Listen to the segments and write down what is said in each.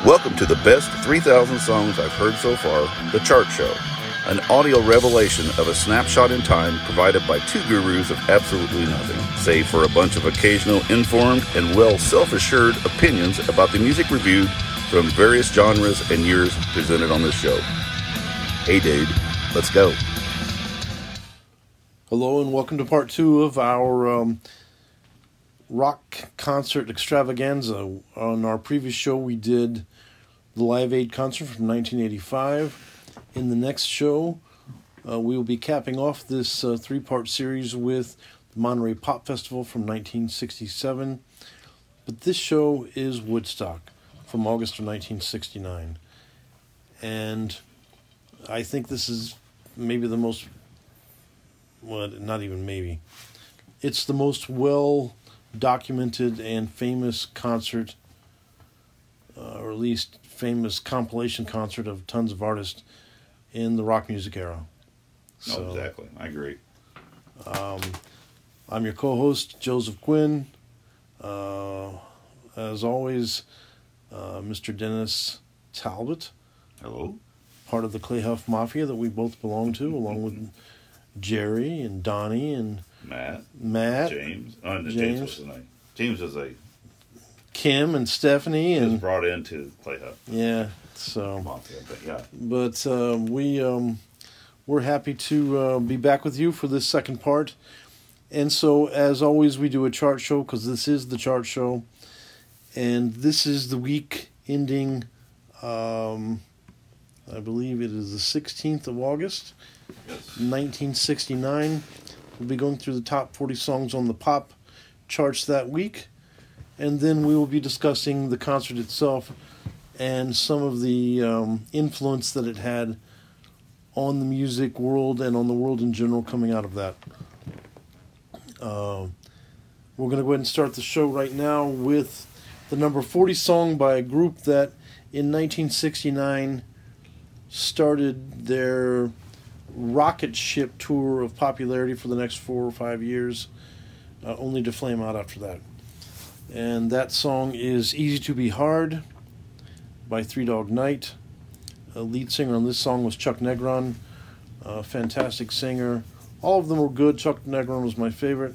Welcome to the best 3,000 songs I've heard so far, The Chart Show, an audio revelation of a snapshot in time provided by two gurus of absolutely nothing, save for a bunch of occasional informed and self-assured opinions about the music reviewed from various genres and years presented on this show. Hey dude, let's go. Hello and welcome to part two of our rock concert extravaganza. On our previous show we did the Live Aid concert from 1985. In the next show we will be capping off this three-part series with the Monterey Pop Festival from 1967. But this show is Woodstock from August of 1969. And I think this is maybe the most, well, not even maybe, it's the most well-documented and famous concert, or at least famous compilation concert of tons of artists in the rock music era. So, exactly. I agree. I'm your co-host, Joseph Gwynn. As always, Mr. Dennis Talbot. Hello. Part of the Clay Huff Mafia that we both belong to, along with Jerry and Donnie and Matt. James. Oh, no, James was the name. James was Kim and Stephanie. He was and brought into Clay Huff. Yeah, so. Mafia, but yeah. But we're happy to be back with you for this second part. And so, as always, we do a chart show because this is the chart show. And this is the week ending, I believe it is the 16th of August, Yes. 1969. We'll be going through the top 40 songs on the pop charts that week. And then we will be discussing the concert itself and some of the influence that it had on the music world and on the world in general coming out of that. We're going to go ahead and start the show right now with the number 40 song by a group that in 1969 started their rocket ship tour of popularity for the next 4 or 5 years, only to flame out after that. And that song is Easy to Be Hard by Three Dog Night. The lead singer on this song was Chuck Negron, a fantastic singer. All of them were good. Chuck Negron was my favorite.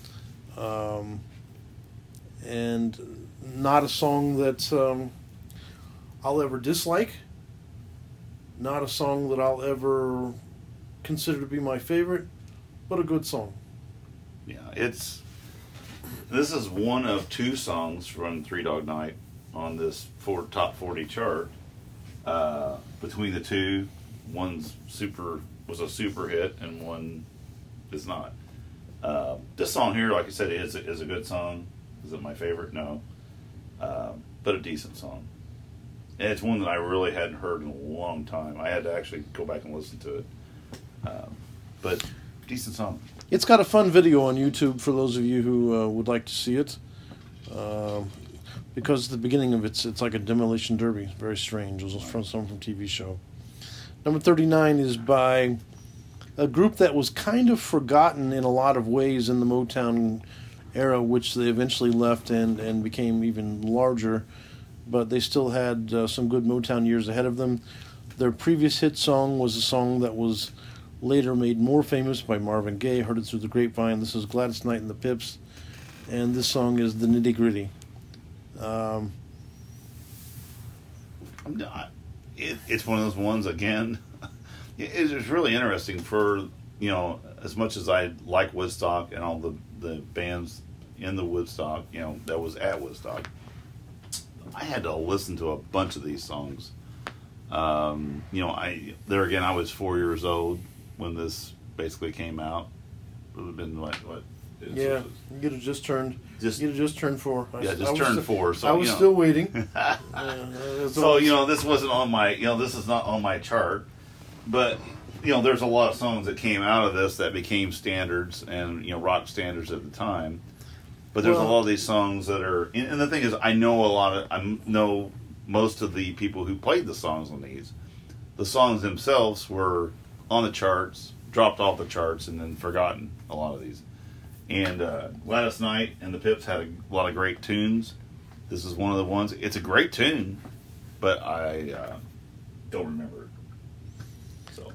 And not a song that I'll ever dislike. Not a song that I'll ever consider to be my favorite, but a good song. Yeah, this is one of two songs from Three Dog Night on this top 40 chart. Between the two, one's was a super hit and one is not. This song here, like I said, is a good song. Is it my favorite? No. But a decent song. And it's one that I really hadn't heard in a long time. I had to actually go back and listen to it. But decent song. It's got a fun video on YouTube for those of you who would like to see it. Because the beginning of it's like a demolition derby. It's very strange. It was from TV show. Number 39 is by a group that was kind of forgotten in a lot of ways in the Motown era, which they eventually left and became even larger. But they still had some good Motown years ahead of them. Their previous hit song was a song that was later made more famous by Marvin Gaye. Heard it through the grapevine. This is Gladys Knight and the Pips. And this song is The Nitty Gritty. It's one of those ones, again, it's really interesting for, as much as I like Woodstock and all the bands in the Woodstock, that was at Woodstock, I had to listen to a bunch of these songs. I was 4 years old when this basically came out. It would have been what? Yeah, you'd have just turned. You'd have just turned 4. Turned 4. So I was still waiting. So this wasn't on my. This is not on my chart, but there's a lot of songs that came out of this that became standards and rock standards at the time. But there's a lot of these songs that are, and the thing is, I know most of the people who played the songs on these. The songs themselves were on the charts, dropped off the charts, and then forgotten. A lot of these. And Gladys Knight and the Pips had a lot of great tunes. This is one of the ones. It's a great tune. but I don't remember it. So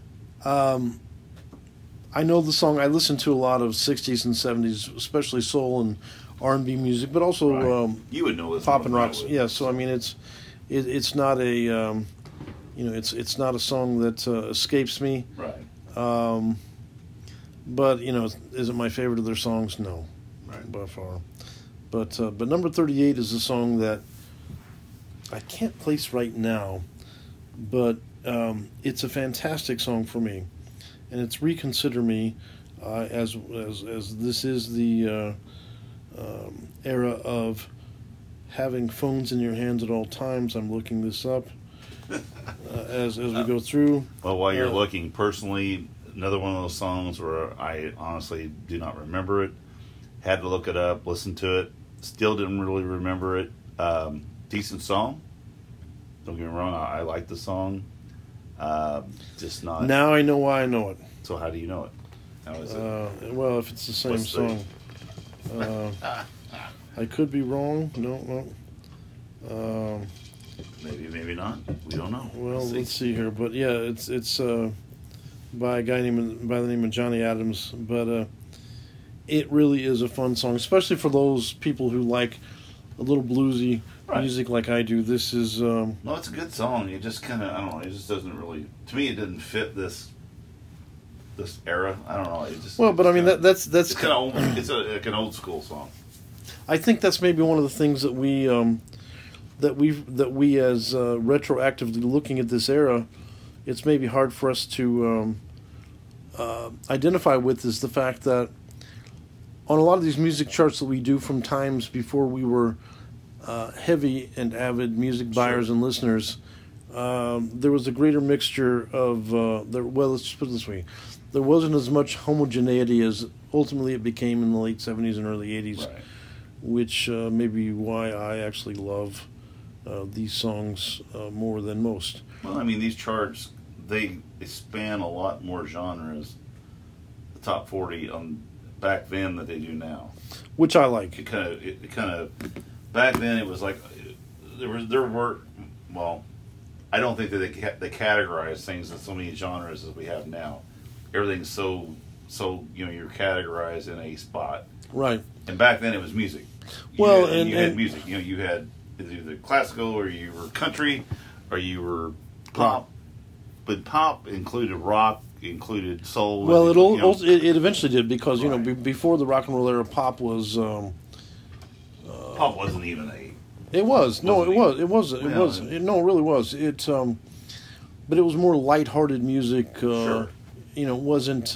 I know the song. I listen to a lot of 60s and 70s, especially soul and R&B music, but also right. You would know this pop and rock. would. Yeah, so I mean, it's not a it's not a song that escapes me. Right. But is it my favorite of their songs? No, Right. by far. But number 38 is a song that I can't place right now, but it's a fantastic song for me, and it's "Reconsider Me," as this is the era of having phones in your hands at all times. I'm looking this up as we go through. Well, while you're looking, personally, another one of those songs where I honestly do not remember it. Had to look it up, listen to it. Still didn't really remember it. Decent song. Don't get me wrong. I like the song. Just not. Now I know why I know it. So how do you know it? How is it? Well, if it's the same song. I could be wrong. No. Maybe not. We don't know. Well, let's see here. But yeah, it's by a guy by the name of Johnny Adams. But it really is a fun song, especially for those people who like a little bluesy music like I do. This is no, it's a good song. It just kind of, I don't know. It just doesn't really, to me, it doesn't fit this era. I don't know. It just but I mean that's it's kind of old. It's like an old school song. I think that's maybe one of the things that we as retroactively looking at this era, it's maybe hard for us to identify with, is the fact that on a lot of these music charts that we do from times before we were heavy and avid music buyers and listeners, there was a greater mixture of let's just put it this way, there wasn't as much homogeneity as ultimately it became in the late 70s and early 80s. Right. Which may be why I actually love these songs more than most. Well, I mean, these charts, they span a lot more genres, the top 40 back then that they do now. Which I like. It kind of back then it was like there were well, I don't think that they categorize things in so many genres as we have now. Everything's so you're categorized in a spot. Right. And back then it was music. You had music. You had either classical or you were country or you were pop. But pop included rock, included soul. Well, it eventually did because before the rock and roll era, pop was. Pop wasn't even a. It was no, it was it was it was it, no, it really was it. But it was more lighthearted music. Sure. It wasn't.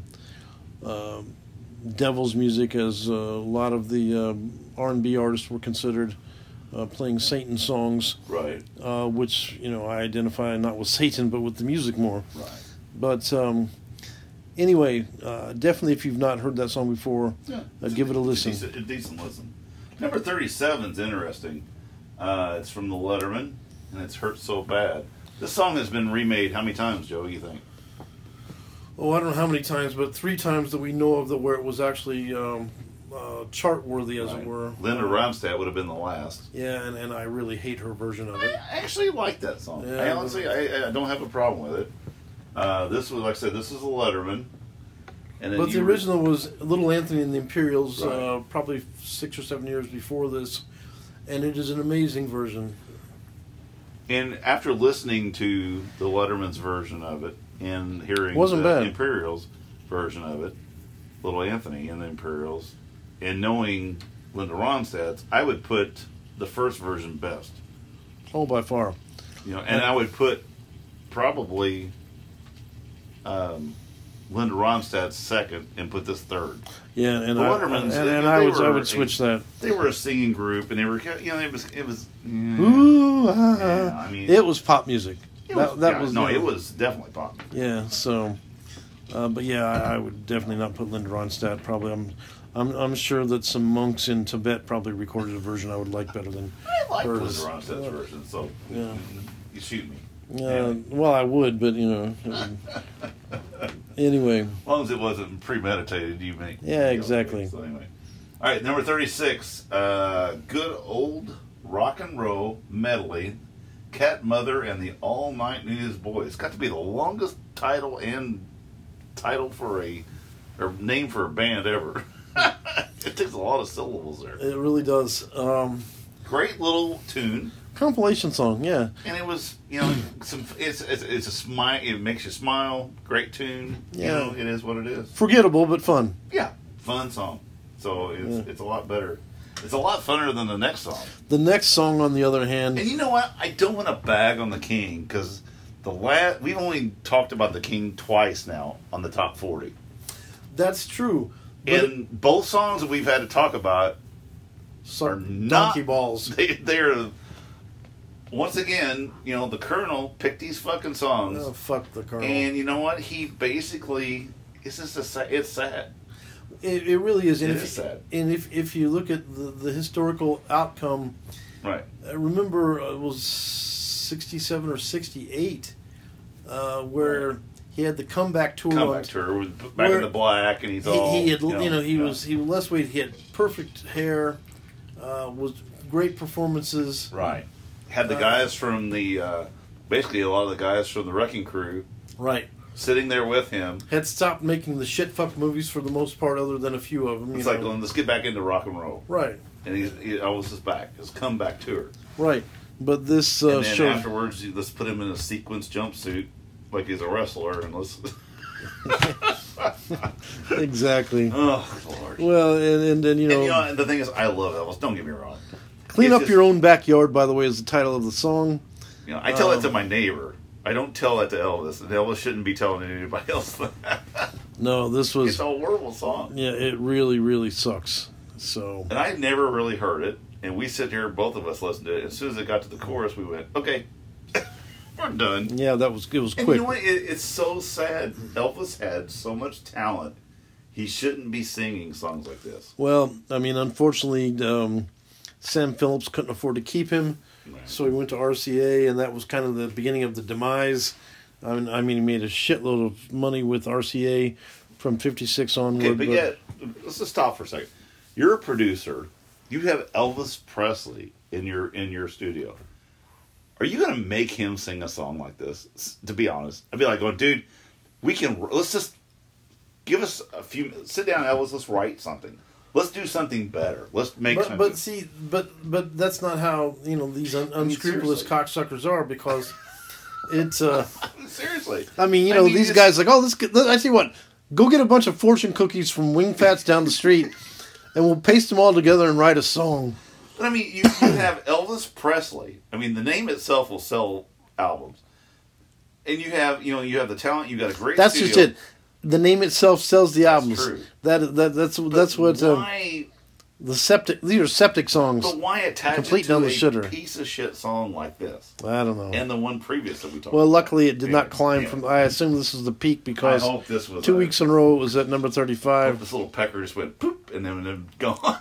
Devil's music, as a lot of the R&B artists were considered, playing Satan songs, right? Which I identify not with Satan but with the music more. Right. But anyway, definitely if you've not heard that song before, give it a listen. A decent listen. Number 37 is interesting. It's from the Letterman, and it's "Hurt So Bad." This song has been remade how many times, Joe? You think? Oh, I don't know how many times, but 3 times that we know of where it was actually chart worthy, as it were. Linda Ronstadt would have been the last. Yeah, and I really hate her version of it. I actually like that song. Yeah, I honestly, I don't have a problem with it. This was, like I said, this is a Letterman. And then but the original was Little Anthony and the Imperials, right. Probably 6 or 7 years before this, and it is an amazing version. And after listening to the Letterman's version of it, and hearing the Imperials version of it, Little Anthony and the Imperials, and knowing Linda Ronstadt's, I would put the first version best. Oh, by far. And I would put probably Linda Ronstadt's second and put this third. Yeah, and the Lettermans, I would switch that. They were a singing group, and they were it was. Ooh, I mean, it was pop music. It was definitely pop. Yeah, so, but yeah, I would definitely not put Linda Ronstadt. Probably, I'm sure that some monks in Tibet probably recorded a version I would like better than I like hers. Linda Ronstadt's version, so yeah, you shoot me. Well, I would, but anyway. As long as it wasn't premeditated, you make. Yeah, exactly. So anyway, all right, number 36, good old rock and roll medley. Cat Mother and the All Night Newsboy. It's got to be the longest title for or name for a band ever. It takes a lot of syllables there. It really does. Great little tune. Compilation song, yeah. And it was, it's a smile. It makes you smile. Great tune. Yeah. It is what it is. Forgettable, but fun. Yeah, fun song. So it's a lot better. It's a lot funner than the next song. The next song, on the other hand, And you know what? I don't want to bag on the King because we've only talked about the King twice now on the top 40. that's true. But And both songs that we've had to talk about are not donkey balls. They're once again, the Colonel picked these fucking songs. Oh, fuck the Colonel. And you know what? He basically it's sad. It really is. And It is sad. And if you look at the historical outcome, Right. remember it was 67 or 68, where he had the comeback tour. Comeback tour with Back in the Black, and he's all he had he was less weight. He had perfect hair, was great performances. right. Had the guys from the basically a lot of the guys from the Wrecking Crew Right. sitting there with him. Had stopped making the shit fuck movies for the most part, other than a few of them. It's like, let's get back into rock and roll. Right. And Elvis is back. His comeback tour. Right. But this And then show. afterwards, let's put him in a sequence jumpsuit like he's a wrestler, and let's. Exactly. Oh Lord. Well, and then And the thing is, I love Elvis. Don't get me wrong. Clean It's Up just- Your Own Backyard, by the way, is the title of the song. I tell that to my neighbor. I don't tell that to Elvis. And Elvis shouldn't be telling anybody else that. No, this was. It's a horrible song. Yeah, it really, really sucks. So. And I never really heard it. And we sit here, both of us listened to it. As soon as it got to the chorus, we went, okay, we're done. Yeah, it was And quick. you know what? It's so sad. Elvis had so much talent. He shouldn't be singing songs like this. Well, I mean, unfortunately, Sam Phillips couldn't afford to keep him, Right. so he went to RCA, and that was kind of the beginning of the demise. I mean, he made a shitload of money with RCA from '56 onward. Okay, but yet, let's just stop for a second. You're a producer. You have Elvis Presley in your studio. Are you going to make him sing a song like this? To be honest, I'd be like, "Oh, dude, let's just give us a few. Sit down, Elvis. Let's write something. Let's do something better. Let's make something." But see, but that's not how these unscrupulous seriously. cocksuckers are, because it's. Seriously. I mean, these it's- guys like, oh, I see what. Go get a bunch of fortune cookies from Wing Fats down the street, and we'll paste them all together and write a song. But I mean, you have Elvis Presley. I mean, the name itself will sell albums, and you have the talent. You got a great. That's studio. just it. The name itself sells the albums. true. That's But what why? the septic. These are septic songs. But why attach Complete it to down the a shitter. piece of shit song like this? I don't know. And the one previous that we talked Well, about. luckily it did Yeah, not climb yeah. from. I assume this is the peak I because hope this was 2 weeks in a row it was at number I hope 35. this little pecker just went poop and then gone.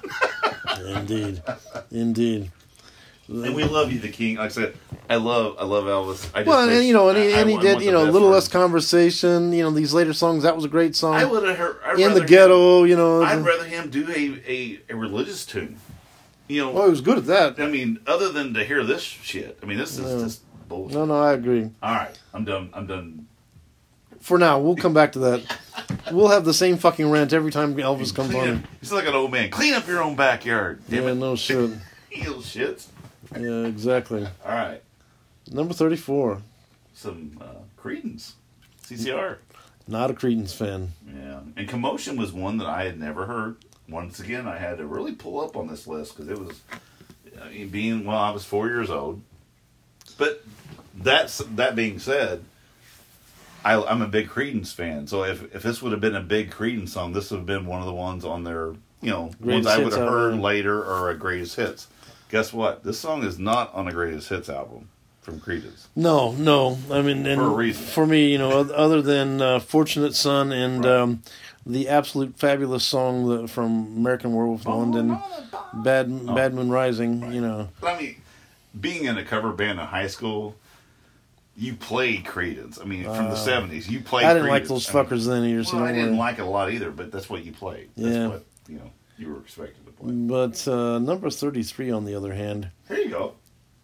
Indeed. And we love you, the King. Like I said, I love Elvis. I just Well, wish- and he I did want the a best little for less him. conversation. These later songs, that was a great song. I would have heard In the Ghetto. I'd rather him do a religious tune. Oh, he was good at that. I mean, other than to hear this shit. I mean, this is just bullshit. No, I agree. All right, I'm done. For now, we'll come back to that. We'll have the same fucking rant every time Elvis comes Clean on. up- He's like an old man. Clean up your own backyard. Damn Yeah, it. no shit. You little shits. Yeah, exactly. All right. Number 34. Some Creedence. CCR. Not a Creedence fan. Yeah. And Commotion was one that I had never heard. Once again, I had to really pull up on this list because it was I was 4 years old. But that being said, I'm a big Creedence fan. So if this would have been a big Creedence song, this would have been one of the ones on their, ones Greatest I would Hits have heard album. later or a greatest hits. Guess what? This song is not on a greatest hits album from Creedence. No. I mean, and For a reason. for me, other than Fortunate Son and Right. the absolute fabulous song from American Werewolf in London, Bad Moon Rising, But I mean, being in a cover band in high school, you played Creedence. I mean, from the 70s, you played I didn't like Creedence. those I mean, fuckers then either. So Well, I don't didn't worry. like it a lot either, but that's what you played. That's Yeah. what, you were expected to play. But number 33, on the other hand, Here you go.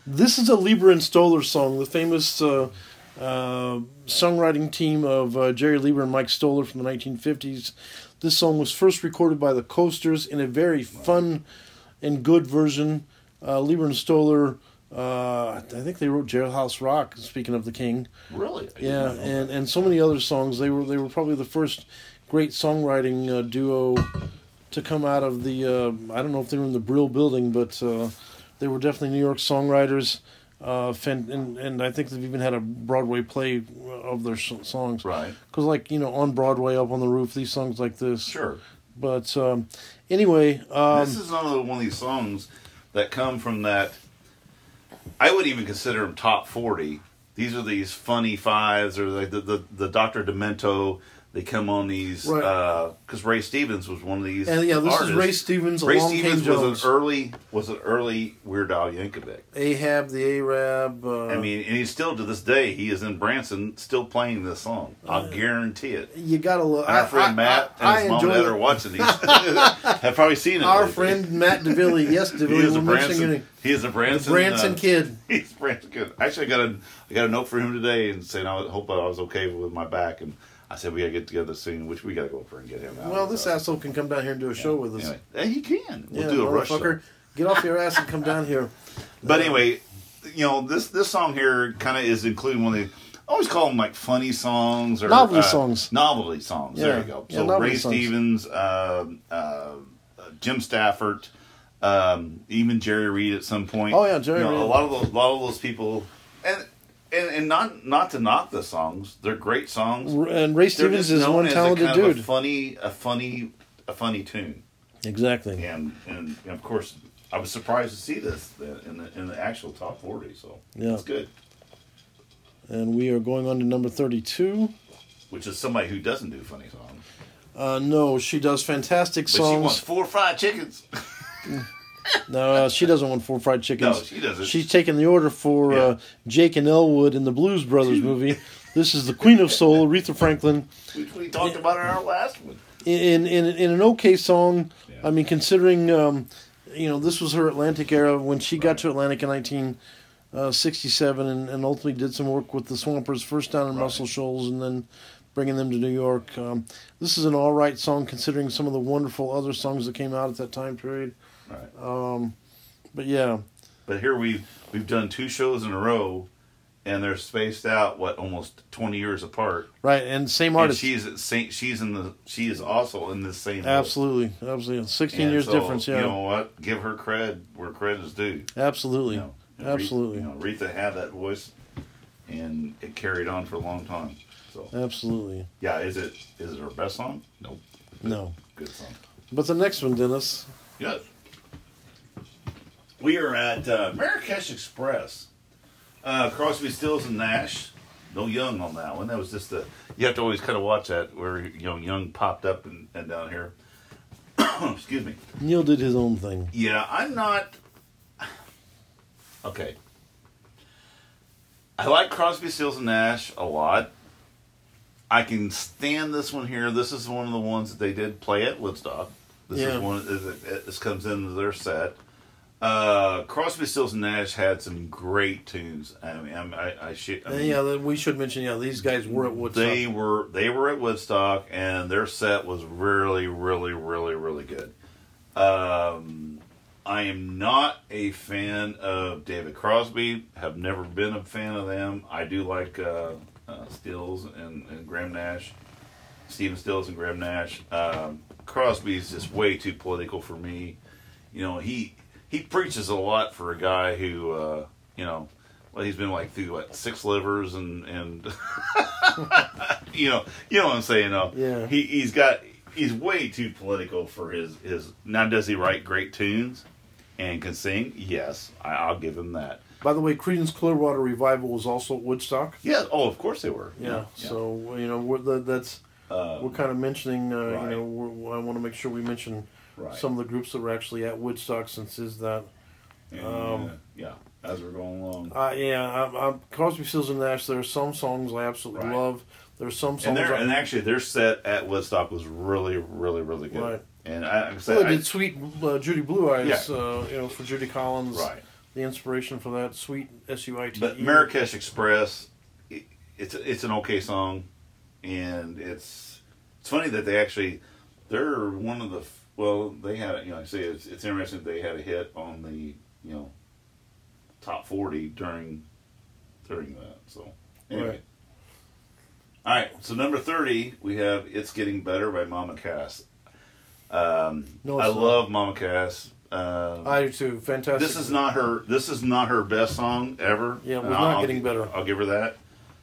This is a Lieber and Stoller song, the famous songwriting team of Jerry Lieber and Mike Stoller from the 1950s. This song was first recorded by the Coasters in a very fun and good version. Lieber and Stoller, I think they wrote Jailhouse Rock, speaking of the King. Really? Yeah, and so many other songs. They were probably the first great songwriting duo to come out of the, I don't know if they were in the Brill Building, but they were definitely New York songwriters. And I think they've even had a Broadway play of their songs. Right. Because, like, on Broadway, Up on the Roof, these songs like this. Sure. But anyway. This is another one of these songs that come from that. I would even consider them top 40. These are these funny fives, or like the Dr. Demento. They come on these because Ray Stevens was one of these. And this artists. is Ray Stevens. Ray Along Stevens Came Jones. was an early Weird Al Yankovic. Ahab the Arab. I mean, and he's still to this day. He is in Branson, still playing this song. I'll guarantee it. You gotta look. Our friend Matt and his mom and dad are watching these. Have probably seen it. Our lately. friend Matt DeVille. Yes, DeVille. He is a Branson. He is a Branson. The Branson kid. He's a Branson kid. Actually, I got a note for him today and saying I hope I was okay with my back, and I said we gotta get together soon, which we gotta go over and get him out. Well, this asshole can come down here and do a show with us. Anyway, he can. We'll Yeah, do a rush show. Get off your ass and come down here. But anyway, this song here kind of is including one of the. I always call them like funny songs or Novelty songs. Novelty songs. Yeah. There you go. Yeah, So novelty Ray songs. Stevens, Jim Stafford, even Jerry Reed at some point. Oh yeah, Jerry Reed. A lot of those people, and not to knock the songs, they're great songs. And Ray They're Stevens just is known one as talented a kind dude. Of a funny tune. Exactly. And of course, I was surprised to see this in the actual top 40. So Yeah. it's good. And we are going on to number 32. Which is somebody who doesn't do funny songs. No, she does fantastic But she songs. wants 4 fried chickens. No, she doesn't want 4 fried chickens. No, she doesn't. She's taking the order for Yeah. Jake and Elwood in the Blues Brothers movie. This is the Queen of Soul, Aretha Franklin. Which we talked about in our last one. In an okay song. Yeah. I mean, considering this was her Atlantic era when she got to Atlantic in 1967 and ultimately did some work with the Swampers, first down in Muscle Shoals and then bringing them to New York. This is an all right song considering some of the wonderful other songs that came out at that time period. Right. But yeah. But here we've done 2 shows in a row, and they're spaced out almost 20 years apart. Right, and same And artist. she is also in the same. Absolutely. 16 years difference. Yeah. You know what? Give her cred where credit is due. Absolutely. Absolutely. Aretha had that voice, and it carried on for a long time. So Absolutely. yeah, is it her best song? Nope. No. Good song. But the next one, Dennis. Yes. We are at Marrakesh Express. Crosby, Stills, and Nash. No Young on that one. That was just you have to always kind of watch that where Young popped up and down here. Excuse me. Neil did his own thing. Yeah, I'm not. Okay. I like Crosby, Stills, and Nash a lot. I can stand this one here. This is one of the ones that they did play at Woodstock. This is one. This comes into their set. Crosby, Stills, and Nash had some great tunes. I mean, we should mention. These guys were at Woodstock. They were at Woodstock, and their set was really, really, really, really good. I am not a fan of David Crosby. Have never been a fan of them. I do like Stills and Graham Nash, Stephen Stills and Graham Nash. Crosby's just way too political for me. He preaches a lot for a guy who, he's been like through 6 livers and you know what I'm saying? Yeah. He's way too political for his. Now, does he write great tunes and can sing? Yes, I'll give him that. By the way, Creedence Clearwater Revival was also at Woodstock. Yeah. Oh, of course they were. Yeah. So we're kind of mentioning. Right. I want to make sure we mention. Right. Some of the groups that were actually at Woodstock, since is that. As we're going along. Crosby, Stills, and Nash. There are some songs I absolutely love. There's some songs. And actually, their set at Woodstock was really, really, really good. Right. And they did Sweet Judy Blue Eyes, for Judy Collins. Right. the inspiration for that. Sweet, S-U-I-T-E. But Marrakesh Express, it's an okay song, and it's funny that they're one of the, well, they had, I say it's interesting that they had a hit on the, top 40 during that, so anyway. Right. All right, so number 30, we have It's Getting Better by Mama Cass. No, it's I not. love Mama Cass. I do too. Fantastic. This is not her best song ever. Yeah, it was not getting better. I'll give her that.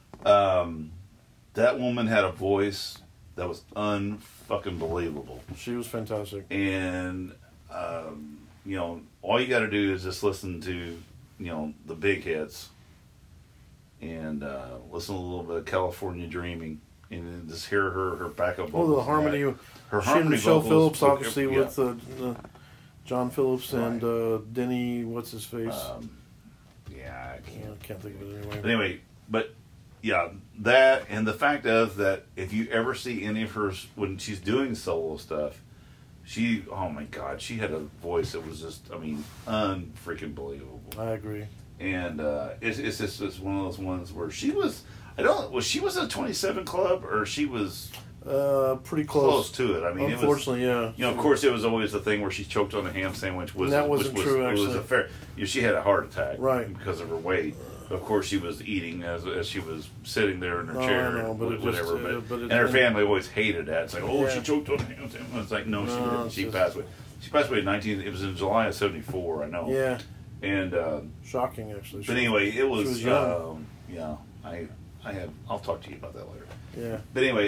That woman had a voice that was unfucking believable. She was fantastic. And all you got to do is just listen to the big hits, and listen to a little bit of California Dreaming, and then just hear her backup vocals. Oh, the harmony. Her she harmony and Michelle vocals, Phillips, obviously, yeah. with John Phillips and Denny, what's his face? I Can't think of it anyway. But anyway, yeah, that, and the fact of that, if you ever see any of her, when she's doing solo stuff, oh my God, she had a voice that was just, unfreaking believable. I agree. And it's just one of those ones where she was, she was in a 27 Club, or she was pretty close to it. Unfortunately, it was, of course, it was always the thing where she choked on a ham sandwich. That wasn't true, actually. It was a fair, she had a heart attack, right, because of her weight. Of course, she was eating as she was sitting there in her chair, and her family always hated that. It's like, she choked on a ham sandwich. It's like, no, she didn't. She passed away. She passed away in it was in July of '74. I know. Yeah. And shocking, actually. But anyway, it was. She was young. I'll talk to you about that later. Yeah. But anyway,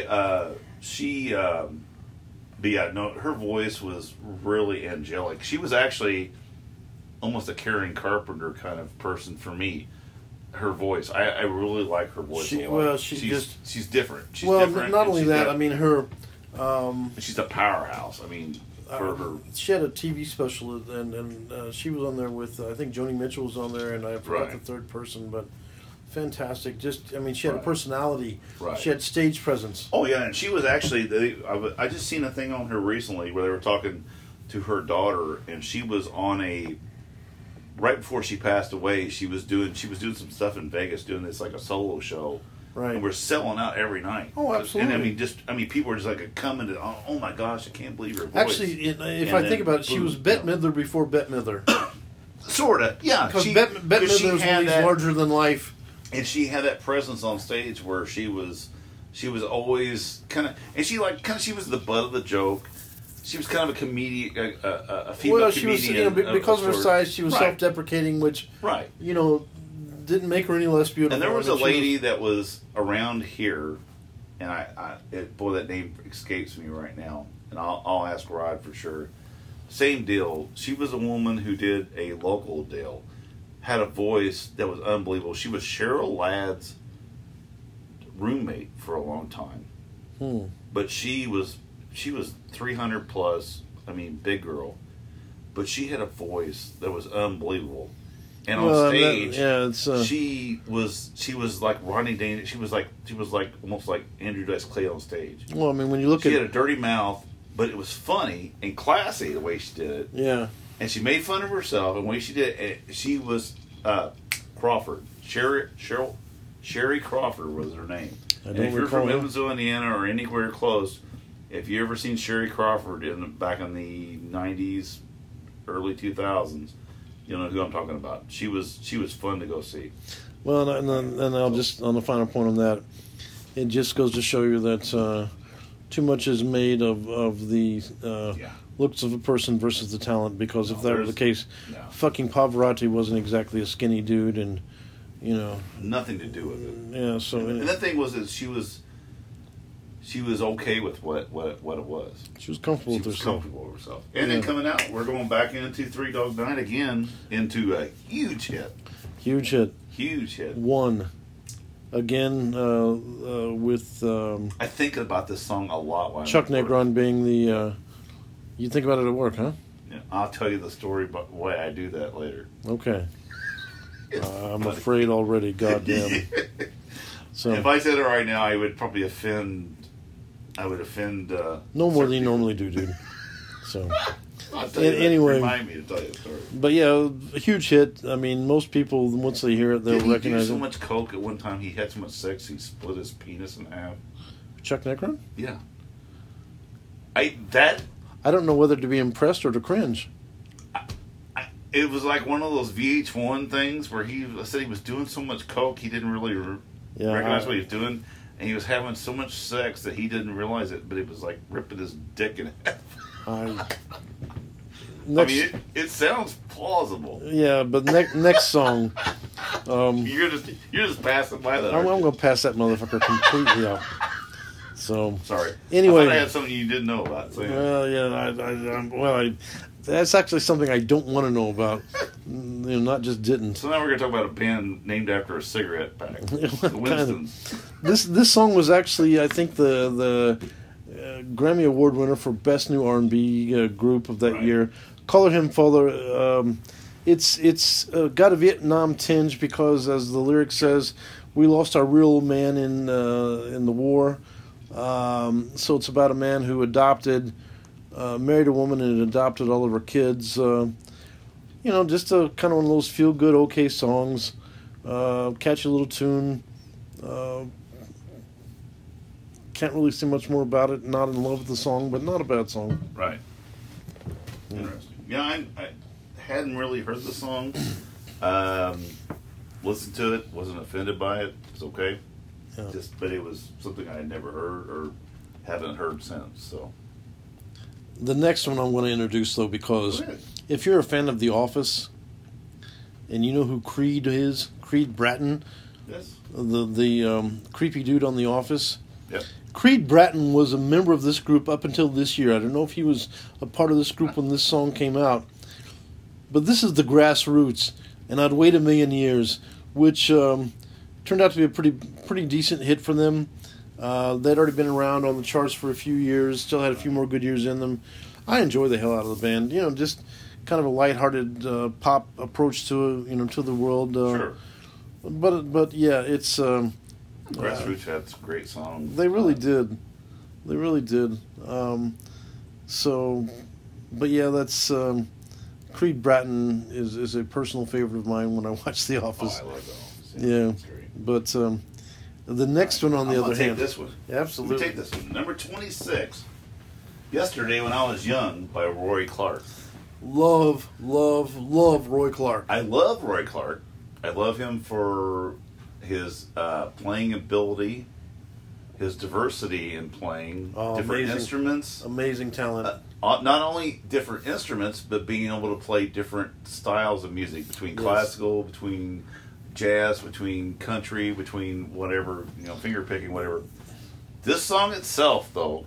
her voice was really angelic. She was actually almost a Karen Carpenter kind of person for me. Her voice, I really like her voice. A lot. She's different. She's well, different, not only that, her. She's a powerhouse. She had a TV special, and she was on there with, I think Joni Mitchell was on there, and I forgot the third person, but fantastic. Just, she had a personality. Right. She had stage presence. Oh yeah, and she was actually. I just seen a thing on her recently where they were talking to her daughter, and she was on a. Right before she passed away, she was doing some stuff in Vegas, doing this like a solo show. Right. And we're selling out every night. Oh, absolutely. And people were just like coming to, oh my gosh, I can't believe her voice. Actually, if I think about it, she was Bette Midler before Bette Midler. Sorta, yeah. Because Bette Midler was one of these larger than life. And she had that presence on stage where she was always kind of, and she was the butt of the joke. She was kind of a comedian, a female comedian. She was, because of her size, she was self-deprecating, which, didn't make her any less beautiful. And there was a lady that was around here, and that name escapes me right now, and I'll ask Rod for sure. Same deal. She was a woman who did a local deal, had a voice that was unbelievable. She was Cheryl Ladd's roommate for a long time, but she was 300 plus. Big girl, but she had a voice that was unbelievable. And on stage, she was like Rodney Dangerfield. She was like almost like Andrew Dice Clay on stage. Well, when you look she had a dirty mouth, but it was funny and classy the way she did it. Yeah. And she made fun of herself, and the way she did it, she was Crawford. Sherry Crawford was her name. And if you're from Evansville, Indiana, or anywhere close, if you ever seen Sherry Crawford back in the 90s, early 2000s, you know who I'm talking about. She was fun to go see. Well, and I'll just, on the final point on that, it just goes to show you that too much is made of the looks of a person versus the talent, because if that were the case, fucking Pavarotti wasn't exactly a skinny dude, and, nothing to do with it. Yeah, so... And the thing was that she was okay with what it was. She was comfortable with herself. And then coming out, we're going back into Three Dog Night again, into a huge hit. Huge hit. One. Again, with... I think about this song a lot. While Chuck Negron being the... you think about it at work, huh? Yeah, I'll tell you the story about why I do that later. Okay. I'm afraid already, goddamn. So, if I said it right now, I would probably offend... no more than you normally do, dude. So, I'll tell you Anyway. Remind me to tell you a story. But yeah, a huge hit. I mean, most people, once they hear it, they'll Did he do recognize so it. much coke at one time? He had so much sex, he split his penis in half. Chuck Necron? Yeah. I don't know whether to be impressed or to cringe. It was like one of those VH1 things where he said he was doing so much coke he didn't really recognize what he was doing, and he was having so much sex that he didn't realize it, but it was like ripping his dick in half. It sounds plausible. Yeah, but next song. You're just passing by that. I'm going to pass that motherfucker completely out. So sorry. Anyway, I thought I had something you didn't know about. So, yeah. Well, yeah, that's actually something I don't want to know about. Not just didn't. So now we're going to talk about a band named after a cigarette pack. The Winstons. This song was actually, I think, the Grammy Award winner for Best New R&B Group of that year. Color Him Father. It's got a Vietnam tinge because, as the lyric says, we lost our real man in the war. So it's about a man who married a woman and adopted all of her kids. Just a kind of one of those feel-good, okay songs. Catchy little tune. Can't really say much more about it. Not in love with the song, but not a bad song. Right. Interesting. Yeah, I hadn't really heard the song. Listened to it, wasn't offended by it. It was okay. Yeah. But it was something I had never heard or haven't heard since. So the next one I'm going to introduce, though, because if you're a fan of The Office, and you know who Creed is, Creed Bratton, yes, the creepy dude on The Office. Yep. Creed Bratton was a member of this group up until this year. I don't know if he was a part of this group when this song came out, but this is the Grassroots, and I'd Wait a Million Years, which turned out to be a pretty decent hit for them. They'd already been around on the charts for a few years, still had a few more good years in them. I enjoy the hell out of the band. Just kind of a lighthearted pop approach to to the world. Sure. But yeah, it's. Grassroots had some great songs. They really did. They really did. But yeah, that's Creed Bratton is a personal favorite of mine when I watch The Office. Oh, I love The Office. Yeah, but the next one on the other hand, this one. Absolutely, take this one. Number 26. Yesterday When I Was Young by Roy Clark. Love Roy Clark. I love Roy Clark. I love him for his playing ability, his diversity in playing different instruments. Amazing talent. Not only different instruments, but being able to play different styles of music, between classical, between jazz, between country, between whatever, finger picking, whatever. This song itself, though,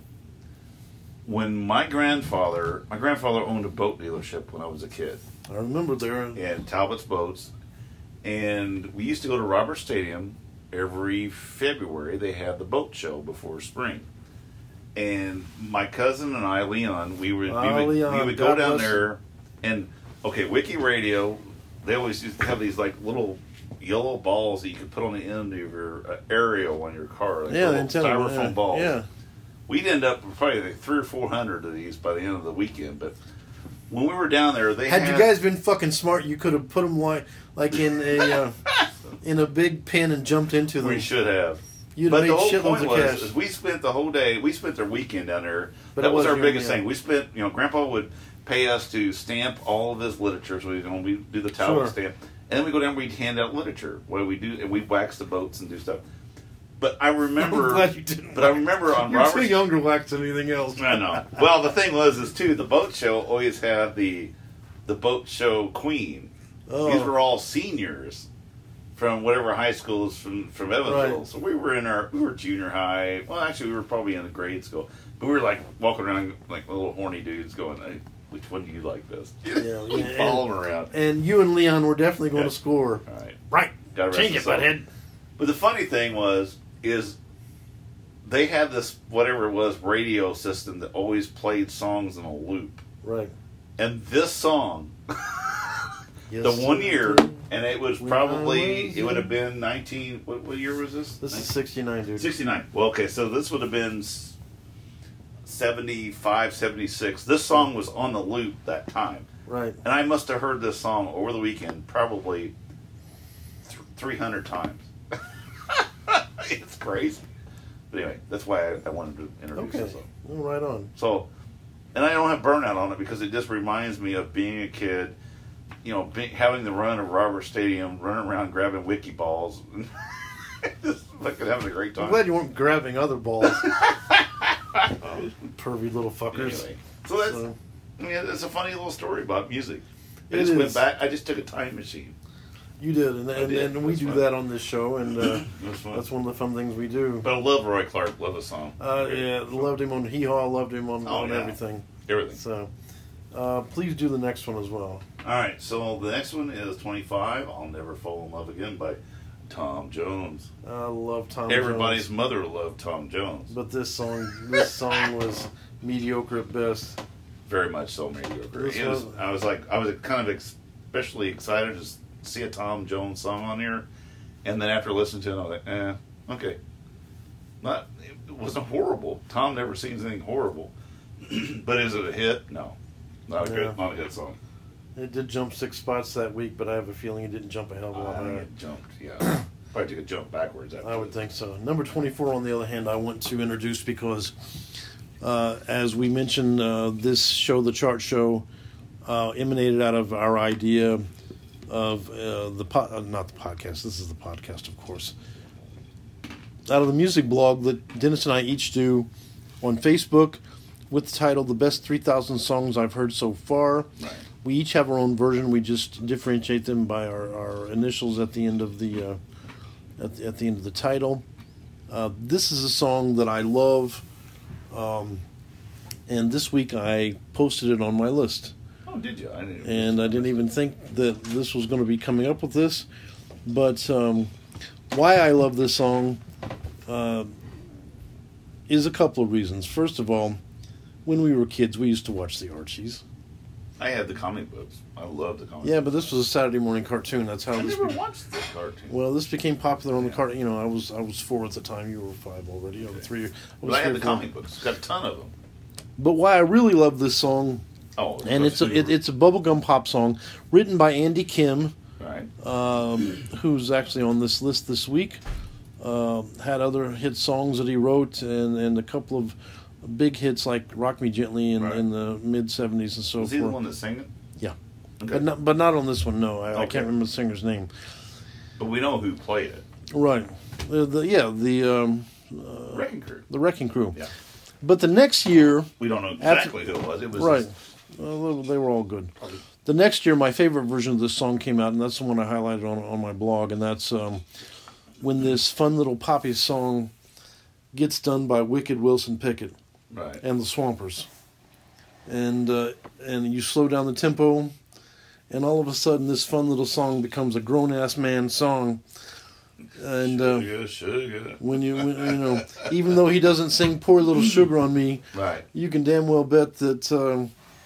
when my grandfather owned a boat dealership when I was a kid. I remember there. And Talbot's Boats. And we used to go to Robert Stadium every February. They had the boat show before spring. And my cousin and I, Leon, we would go down there. And, Wiki Radio, they always used to have these like little yellow balls that you could put on the end of your aerial on your car. Like little styrofoam balls. Yeah. We'd end up with probably like 300 or 400 of these by the end of the weekend. But when we were down there, had you guys been fucking smart, you could have put them like in a in a big pen and jumped into them. We should have. But the whole point was we spent the whole day. We spent their weekend down there. But that was our biggest thing. We spent. Grandpa would pay us to stamp all of his literature. So we'd do the Talbot stamp, and then we go down. We'd hand out literature. What do we do? And we'd wax the boats and do stuff. But I remember. I'm glad you didn't. But I remember on You're too young to wax anything else. I know. Well, the thing was too. The boat show always had the boat show queen. Oh. These were all seniors from whatever high schools from Evansville. Right. So we were junior high. Well, actually, we were probably in the grade school. But we were like walking around like little horny dudes going, hey, which one do you like best? Yeah. Follow them around. And you and Leon were definitely going to score. All right. Right. Change it, butthead. But the funny thing is they had this, whatever it was, radio system that always played songs in a loop. Right. And this song, the 1 year, and it was probably, it would have been 19, what year was this? This is 69, dude. 69. Well, okay, so this would have been 75, 76. This song was on the loop that time. Right. And I must have heard this song over the weekend probably 300 times. It's crazy. But anyway, that's why I wanted to introduce this song. Well, right on. So, and I don't have burnout on it because it just reminds me of being a kid, you know, having the run of Robert Stadium, running around grabbing wiki balls, and just fucking having a great time. I'm glad you weren't grabbing other balls. Pervy little fuckers. Anyway, so that's, I mean, it's a funny little story about music. I It just went is. back, I just took a time machine. You did, and we That's do fun. that on this show, and That's fun. that's one of the fun things we do. But I love Roy Clark, love the song. Yeah, loved him on Hee Haw, loved him on, Oh, on yeah. everything. Everything. So, please do the next one as well. Alright, so the next one is 25, I'll Never Fall in Love Again by Tom Jones. I love Tom Everybody's Jones, mother loved Tom Jones. but this song was mediocre at best. Very much so mediocre. This was- I was kind of especially excited to see a Tom Jones song on here, and then after listening to it, I was like, okay. It wasn't horrible. Tom never sings anything horrible. But is it a hit? No. Not a Yeah. not a hit song. It did jump 6 spots that week, but I have a feeling it didn't jump a hell of a lot I think higher. it jumped, yeah. Probably took a jump backwards after I would think so. Number 24, on the other hand, I want to introduce because, as we mentioned, this show, the chart show, emanated out of our idea of not the podcast. This is the podcast, of course. Out of the music blog that Dennis and I each do on Facebook with the title "The Best 3,000 Songs I've Heard So Far." Right. We each have our own version. We just differentiate them by our initials at the end of the at the end of the title. This is a song that I love, and this week I posted it on my list. Oh, did you? I didn't. And I didn't even think that this was going to be coming up with this. But why I love this song is a couple of reasons. First of all, when we were kids, we used to watch the Archies. I had the comic books. I loved the comic Yeah, books. but this was a Saturday morning cartoon. That's how I this. never watched the cartoon. Well, this became popular on the cartoon. You know, I was 4 at the time. You were 5 already. I was 3. But I had the 3 or 4. comic books. Got a ton of them. But why I really love this song, Oh, and it's a bubblegum pop song written by Andy Kim, right. who's actually on this list this week. Had other hit songs that he wrote, and a couple of big hits like "Rock Me Gently" in, Right. in the mid '70s and so Was he the forth. one that sang it? Yeah, Okay. but not on this one. No, I Okay. can't remember the singer's name. But we know who played it. Right? The Wrecking Crew. Wrecking Crew. Yeah. But the next year, We don't know exactly who it was. It was right? Well, they were all good. The next year, my favorite version of this song came out, and that's the one I highlighted on my blog, and that's when this fun little poppy song gets done by Wicked Wilson Pickett right. and the Swampers, and you slow down the tempo, and all of a sudden this fun little song becomes a grown ass man song, and Sugar. when you know, even though he doesn't sing "Pour a Little Sugar on Me," Right. you can damn well bet that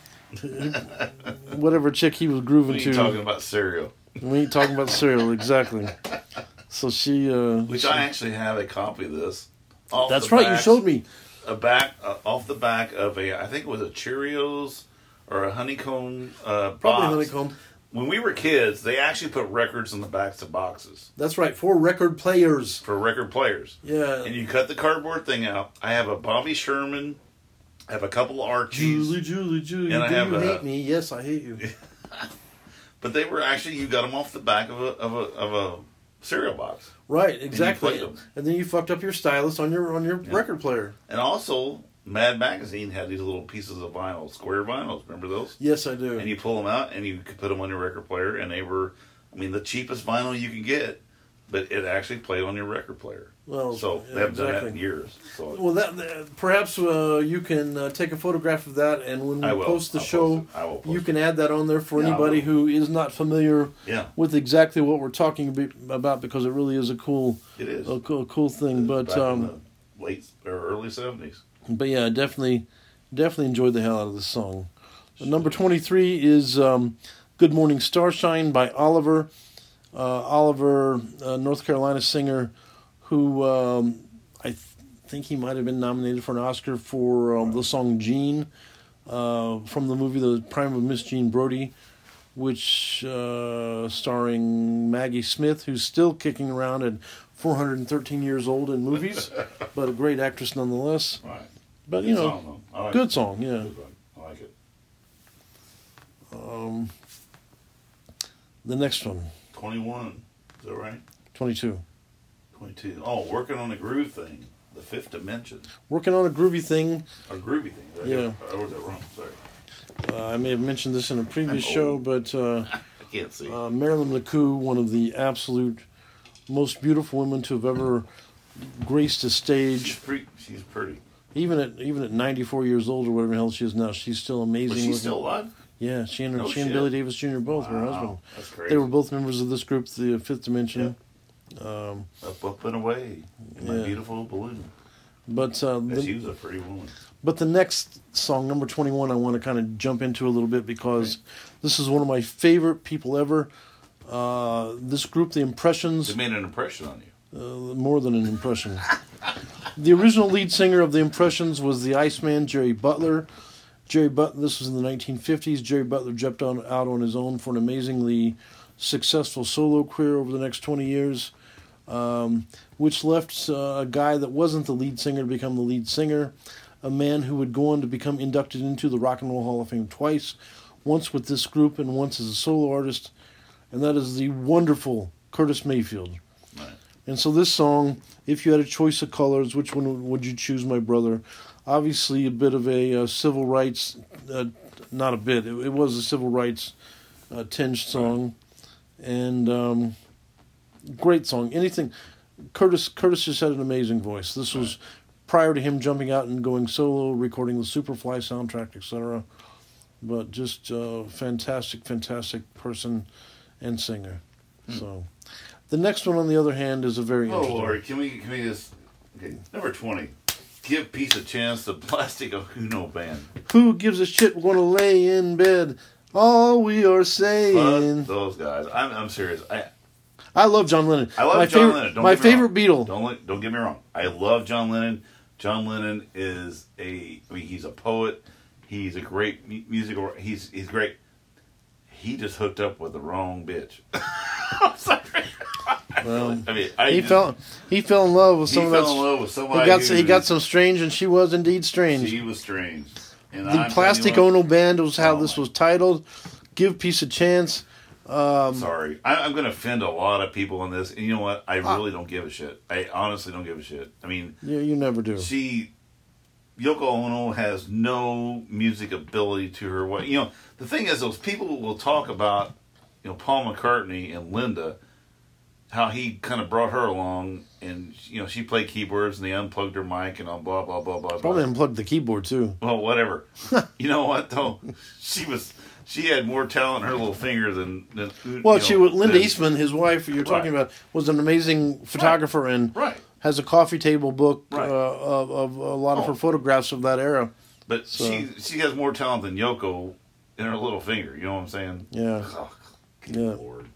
whatever chick he was grooving When you to. talking about cereal. We ain't talking about cereal, exactly. So she. Which I actually have a copy of this. Off That's the right. You backs- showed me. off the back of I think it was a Cheerios or a honeycomb Probably box. honeycomb. When we were kids, they actually put records on the backs of boxes That's right. 4 record players. for record players. Yeah. And you cut the cardboard thing out. I have a Bobby Sherman. I have a couple of Archies. Julie. And I do have you a- hate me? Yes, I hate you. But they were actually, you got them off the back of a cereal box. Right. Exactly. played them. And then you fucked up your stylus on your record player. And also, Mad Magazine had these little pieces of vinyl, square vinyls. Remember those? Yes, I do. And you pull them out, and you could put them on your record player, and they were, I mean, the cheapest vinyl you could get, but it actually played on your record player. Well, So yeah, they haven't done that exactly. in years. So Well, that perhaps you can take a photograph of that, and when I we will. post the I'll show, post it. I will post you it. can add that on there for Yeah, I anybody will. who is not familiar Yeah, with exactly what we're talking about, because it really is a cool it is. cool thing. But Back in the late or early 70s. But yeah, definitely enjoyed the hell out of this song. Number 23 is "Good Morning Starshine" by Oliver. Oliver, North Carolina singer, who think he might have been nominated for an Oscar for the song Jean from the movie The Prime of Miss Jean Brodie, which starring Maggie Smith, who's still kicking around at 413 years old in movies, but a great actress nonetheless. Right. But, Good song, though. I like good it. song, yeah. Good one. I like it. The next one, 21. Is that right? 22. 22. Oh, Working on the Groove Thing. The Fifth Dimension. Working on a groovy thing. Or Groovy Thing. Yeah. I wrote that wrong. Sorry. I may have mentioned this in a previous I'm show, old. but I can't see. Marilyn McCoo, one of the absolute most beautiful women to have ever graced a stage. She's pretty. Even at 94 years old or whatever the hell she is now, she's still amazing. Was she looking. still alive? Yeah, she and No she and shit. Billy Davis Jr. both, her Wow, husband. that's crazy. They were both members of this group, the Fifth Dimension. Up and away. My Yeah. beautiful balloon. But She was a pretty woman. But the next song, number 21, I want to kind of jump into a little bit because this is one of my favorite people ever. This group, The Impressions, It made an impression on you. more than an impression. The original lead singer of The Impressions was the Iceman, Jerry Butler. This was in the 1950s. Jerry Butler jumped out on his own for an amazingly successful solo career over the next 20 years, which left a guy that wasn't the lead singer to become the lead singer, a man who would go on to become inducted into the Rock and Roll Hall of Fame twice, once with this group and once as a solo artist, and that is the wonderful Curtis Mayfield. Right. And so this song, if you had a choice of colors, which one would you choose, my brother? Obviously a bit of a civil rights, not a bit, it was a civil rights tinged song, and great song. Curtis just had an amazing voice. This was prior to him jumping out and going solo, recording the Superfly soundtrack, etc. But just fantastic person and singer. So the next one, on the other hand, is a very Oh, interesting. Lord. Can we just... Okay, number 20. Give Peace a Chance, the Plastic Uno Band. Who gives a shit? We're going to lay in bed. All we are saying. Fuck those guys. I'm serious. I love John Lennon. I love my John favorite, Lennon. Don't my get me favorite wrong. Beatle. Don't get me wrong. I love John Lennon. John Lennon is he's a poet. He's a great musical. He's great. He just hooked up with the wrong bitch. I'm sorry. Well, I mean, he fell in love with he some of fell that. in love with somebody. He got some strange, and she was indeed strange. She was strange. And The Plastic Ono Band was how this was titled. Give Peace a Chance. Sorry, I'm going to offend a lot of people on this, and you know what? I really don't give a shit. I honestly don't give a shit. I mean, You never do. Yoko Ono has no music ability to her. The thing is, those people will talk about, Paul McCartney and Linda, how he kind of brought her along, and she played keyboards and they unplugged her mic and all blah blah blah blah. Probably blah. unplugged the keyboard too. Well, whatever. You know what though? She had more talent in her little finger than Well, Linda Eastman, his wife, you're talking about, was an amazing photographer and Right. has a coffee table book Right. of a lot of her photographs of that era. But she has more talent than Yoko in her little finger. You know what I'm saying? Yeah. Oh, good Yeah. Lord.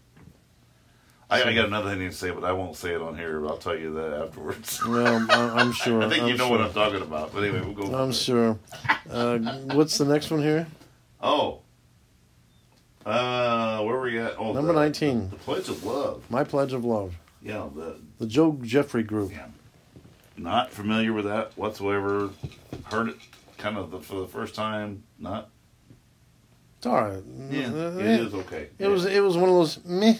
I got another thing to say, but I won't say it on here. But I'll tell you that afterwards. Well, I'm sure. I think you know sure. what I'm talking about. But anyway, we'll go. I'm sure. What's the next one here? Oh. Where were we at? Oh, Number 19. The Pledge of Love. My Pledge of Love. Yeah, The Joe Jeffrey Group. yeah. Not familiar with that whatsoever. Heard it kind of for the first time. Not. It's all right. Yeah, it is okay. It was one of those meh,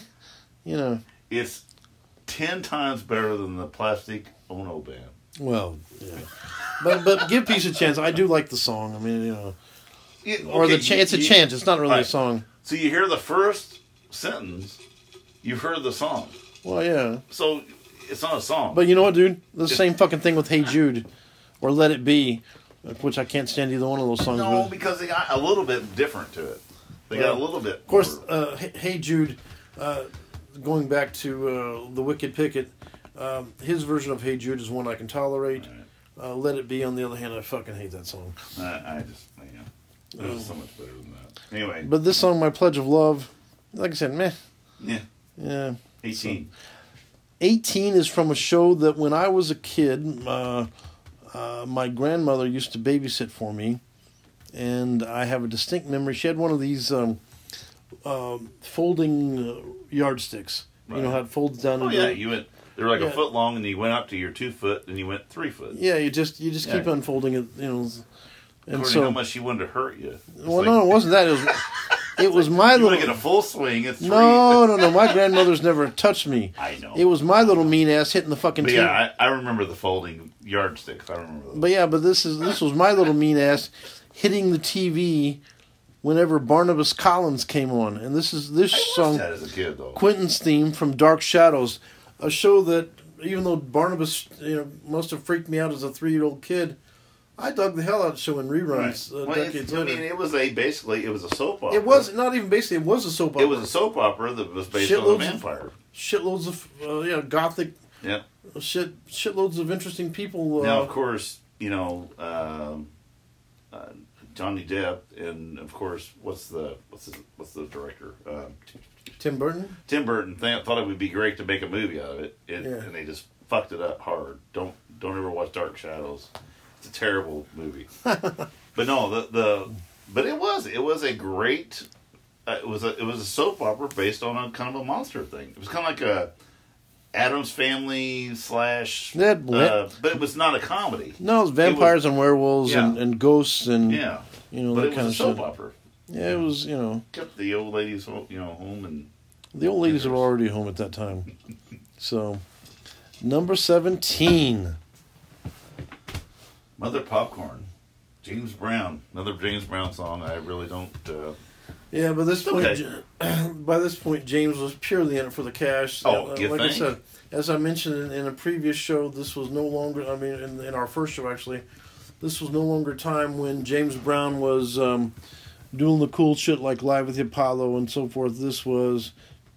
It's 10 times better than the Plastic Ono Band. Well, yeah. But give Peace a Chance. I do like the song. I mean, or the it's a chant. It's not really a song. So you hear the first sentence, you've heard the song. Well, yeah. So it's not a song. But you know what, dude? The same fucking thing with Hey Jude or Let It Be, which I can't stand either one of those songs. No, but, because they got a little bit different to it. They got a little bit. Of course, Hey Jude, going back to The Wicked Picket, his version of Hey Jude is one I can tolerate. Right. Let It Be, on the other hand, I fucking hate that song. I just, there's so much better than that. Anyway. But this song, My Pledge of Love, like I said, meh. Yeah. Yeah. 18. 18 is from a show that when I was a kid, my grandmother used to babysit for me, and I have a distinct memory. She had one of these folding yardsticks. Right. You know how it folds down. Oh yeah, they were like a foot long, and you went up to your 2 foot, and you went 3 foot. Yeah, you just keep unfolding it, you know. And According to how much she wanted to hurt you. Well, no, it wasn't that. It was my you little. want to get a full swing? It's 3. No. My grandmother's never touched me. I know. It was my little mean ass hitting the fucking. But yeah, I remember the folding yardsticks. I remember those. But this was my little mean ass hitting the TV whenever Barnabas Collins came on, and this song. That as a kid, though. Quentin's theme from Dark Shadows, a show that even though Barnabas must have freaked me out as a 3-year-old kid, I dug the hell out of the show in reruns decades later. I mean, it was a soap opera. It was not even basically. It was a soap opera. It was a soap opera that was based on a vampire. Shitloads of gothic. Yeah. Shitloads of interesting people. Now, of course, Johnny Depp, and of course, what's the director? Tim Burton. Tim Burton thought it would be great to make a movie out of it, and they just fucked it up hard. Don't ever watch Dark Shadows. It's a terrible movie. But no, but it was a great. It was a soap opera based on a kind of a monster thing. It was kind of like a Addams Family / but it was not a comedy. No, it was vampires and werewolves and ghosts and but that kind of soap shit. opera. Yeah, it was kept the old ladies home and the old ladies were already home at that time. So, number 17, Mother Popcorn, James Brown, another James Brown song. I really don't. Yeah, but by this point, James was purely in it for the cash. Oh, like I said, as I mentioned in a previous show, this was no longer. I mean, in our first show, actually, this was no longer time when James Brown was doing the cool shit like Live with the Apollo and so forth. This was,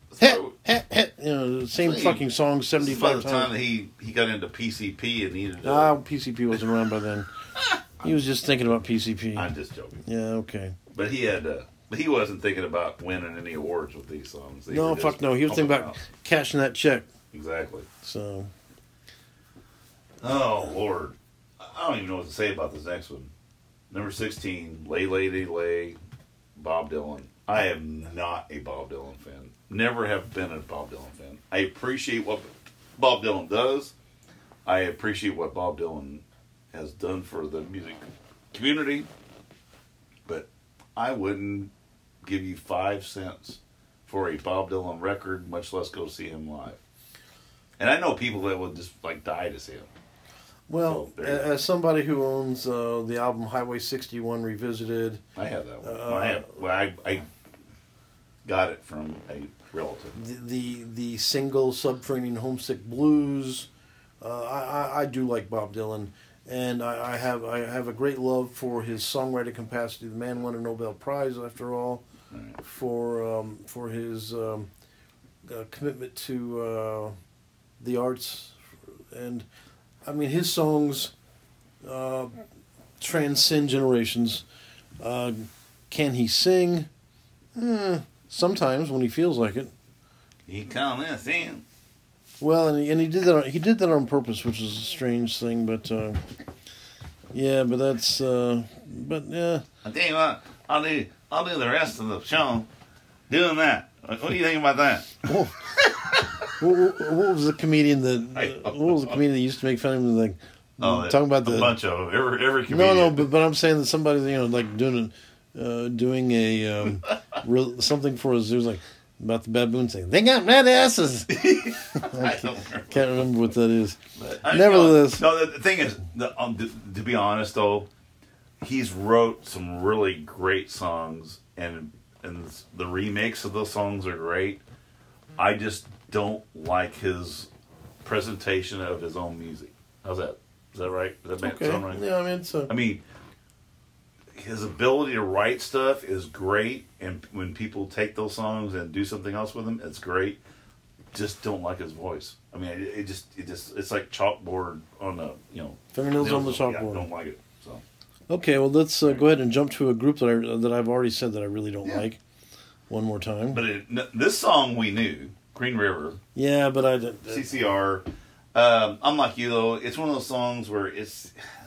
the same fucking song 75 by times. the time he got into PCP and needed. PCP wasn't around by then. He was just thinking about PCP. I'm just joking. Yeah, okay. But he had. He wasn't thinking about winning any awards with these songs. No, fuck no. He was thinking about cashing that check. Exactly. So. Oh, Lord. I don't even know what to say about this next one. Number 16, Lay Lady Lay, Bob Dylan. I am not a Bob Dylan fan. Never have been a Bob Dylan fan. I appreciate what Bob Dylan does. I appreciate what Bob Dylan has done for the music community. But I wouldn't give you 5 cents for a Bob Dylan record, much less go see him live. And I know people that would just die to see him. Well, as somebody who owns the album Highway 61 Revisited, I have that one. I got it from a relative. The single Subterranean Homesick Blues. I do like Bob Dylan. And I have a great love for his songwriting capacity. The man won a Nobel Prize, after all, for his commitment to the arts. And I mean, his songs transcend generations. Can he sing? Sometimes when he feels like it. He come in sing. Well, and he did that. He did that on purpose, which is a strange thing. But but that's. But yeah. I tell you what, I'll do the rest of the show doing that. What do you think about that? What was the comedian that used to make fun of him? Talking about a bunch of them. Every comedian. No, but I'm saying that somebody doing a something for us. It was about the baboon saying they got red asses. I can't remember what that is. Nevertheless, the thing is, to be honest though, he's wrote some really great songs, and the remakes of those songs are great. I just don't like his presentation of his own music. How's that? Is that right? Does that sound right? Yeah, I mean, his ability to write stuff is great, and when people take those songs and do something else with them, it's great. Just don't like his voice. I mean, it's like chalkboard on the fingernails on the chalkboard. Yeah, I don't like it. So okay, well let's go ahead and jump to a group that I've already said that I really don't like. One more time. But this song we knew, Green River. Yeah, but I didn't. CCR. I'm like you though. It's one of those songs where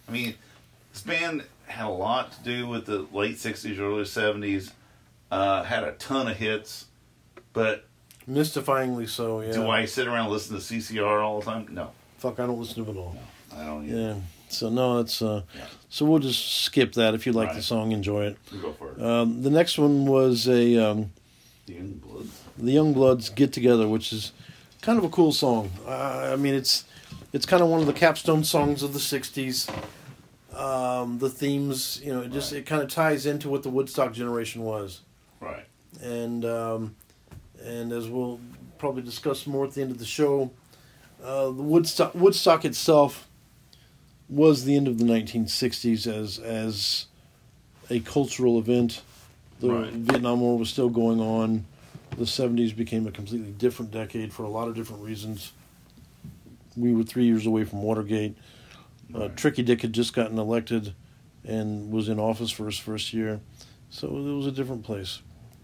I mean, this band had a lot to do with the late 60s, early 70s. Had a ton of hits, but... Mystifyingly so, yeah. Do I sit around and listen to CCR all the time? No. Fuck, I don't listen to it at all. No, I don't either. Yeah. So, no, it's... So we'll just skip that. If you like the song, enjoy it. We'll go for it. The next one was a... The Youngbloods. The Youngbloods Get Together, which is kind of a cool song. I mean, it's kind of one of the capstone songs of the 60s. The themes, you know, it kind of ties into what the Woodstock generation was. Right. And as we'll probably discuss more at the end of the show, the Woodstock itself was the end of the 1960s as a cultural event. The Vietnam War was still going on. The 70s became a completely different decade for a lot of different reasons. We were 3 years away from Watergate. Tricky Dick had just gotten elected and was in office for his first year. So it was a different place.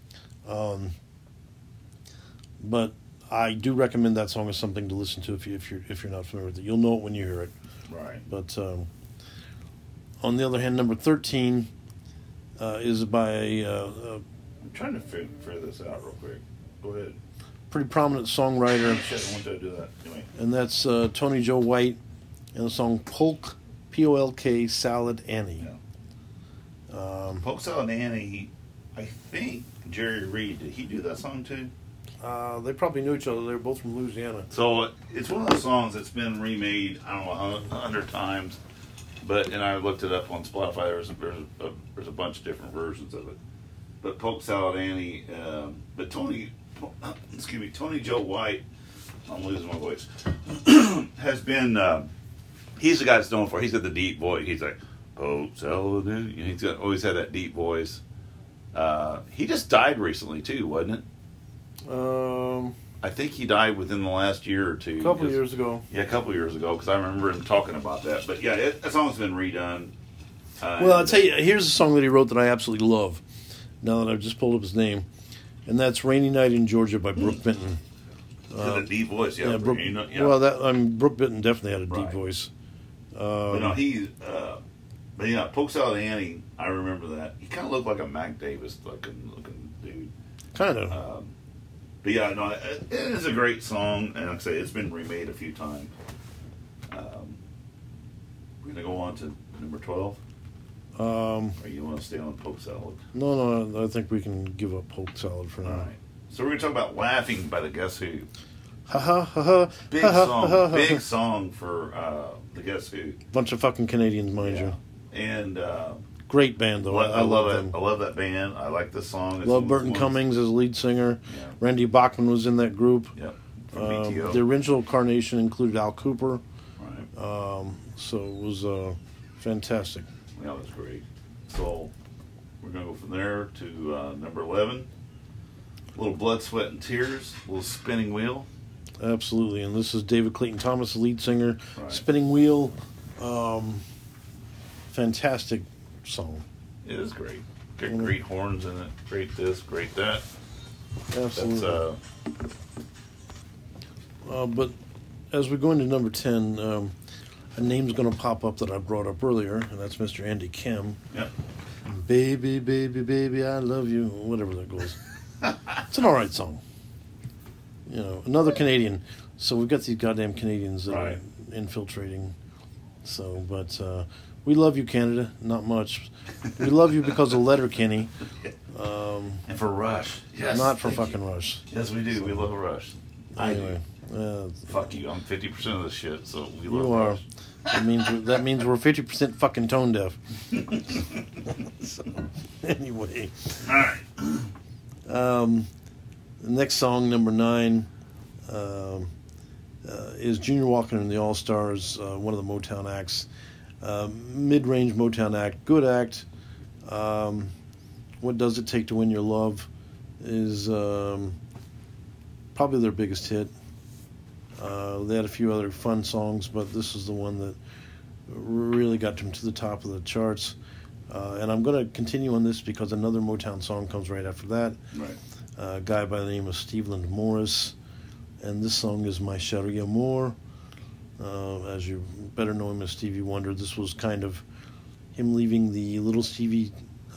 But I do recommend that song as something to listen to if you're not familiar with it. You'll know it when you hear it. Right. But on the other hand, number 13 is by I'm trying to figure this out real quick. Go ahead. Pretty prominent songwriter. Shit, I want to do that. Anyway. And that's Tony Joe White and the song Polk, P-O-L-K, Salad Annie. Yeah. Polk Salad Annie, I think Jerry Reed, did he do that song too? They probably knew each other. They were both from Louisiana. So it's one of those songs that's been remade, I don't know, 100 times. And I looked it up on Spotify. There's a bunch of different versions of it. But Polk Salad Annie, but Tony Joe White, I'm losing my voice, has been, he's the guy that's known for, he's got the deep voice. He's like, Polk Salad Annie. He's always had that deep voice. He just died recently too, wasn't it? I think he died within the last year or two. A couple years ago. Yeah, a couple years ago, because I remember him talking about that. But yeah, that song's been redone. Well, I'll tell you, here's a song that he wrote that I absolutely love, now that I've just pulled up his name, and that's Rainy Night in Georgia by Brooke Benton. A deep voice, yeah. Brooke, Well, Brooke Benton definitely had a deep voice. But no, but yeah, Polk Salad Annie, I remember that. He kind of looked like a Mac Davis looking dude. Kind of. But yeah, no, it is a great song, and like I say, it's been remade a few times. We're gonna go on to number 12. Or you want to stay on Polk Salad? No, I think we can give up Polk Salad for now. All right. So we're gonna talk about "Laughing" by the Guess Who. Ha ha ha ha. Big song for the Guess Who. Bunch of fucking Canadians, mind you. And great band though. I love them. I love that band. I like this song. Love Burton Cummings as lead singer. Yeah. Randy Bachman was in that group. Yep. From BTO. The original incarnation included Al Cooper. Right. So it was fantastic. Yeah, it was great. So we're gonna go from there to number 11. A little Blood, Sweat, and Tears. A little Spinning Wheel. Absolutely, and this is David Clayton Thomas, the lead singer. Right. Spinning Wheel. Fantastic song. It is great. Got great horns in it. Great this, great that. Absolutely. But as we go into number 10, a name's going to pop up that I brought up earlier, and that's Mr. Andy Kim. Yep. Baby, baby, baby, I love you. Whatever that goes. It's an all right song. You know, another Canadian. So we've got these goddamn Canadians that are infiltrating. So, but we love you, Canada. Not much. We love you because of Letterkenny. And for Rush. Yes. Not for fucking Rush. Yes, we do. We love Rush. Anyway. Fuck you. I'm 50% of the shit, so we love you are. Rush. That means we're 50% fucking tone deaf. So, anyway. All right. The next song, number 9, is Junior Walker and the All-Stars, one of the Motown acts. Mid-range Motown act, good act. What Does It Take to Win Your Love is probably their biggest hit. They had a few other fun songs, but this is the one that really got them to the top of the charts. And I'm going to continue on this because another Motown song comes right after that. Right. A guy by the name of Steve Morris. And this song is My Chérie Amour. as you better know him as Stevie Wonder. This was kind of him leaving the Little Stevie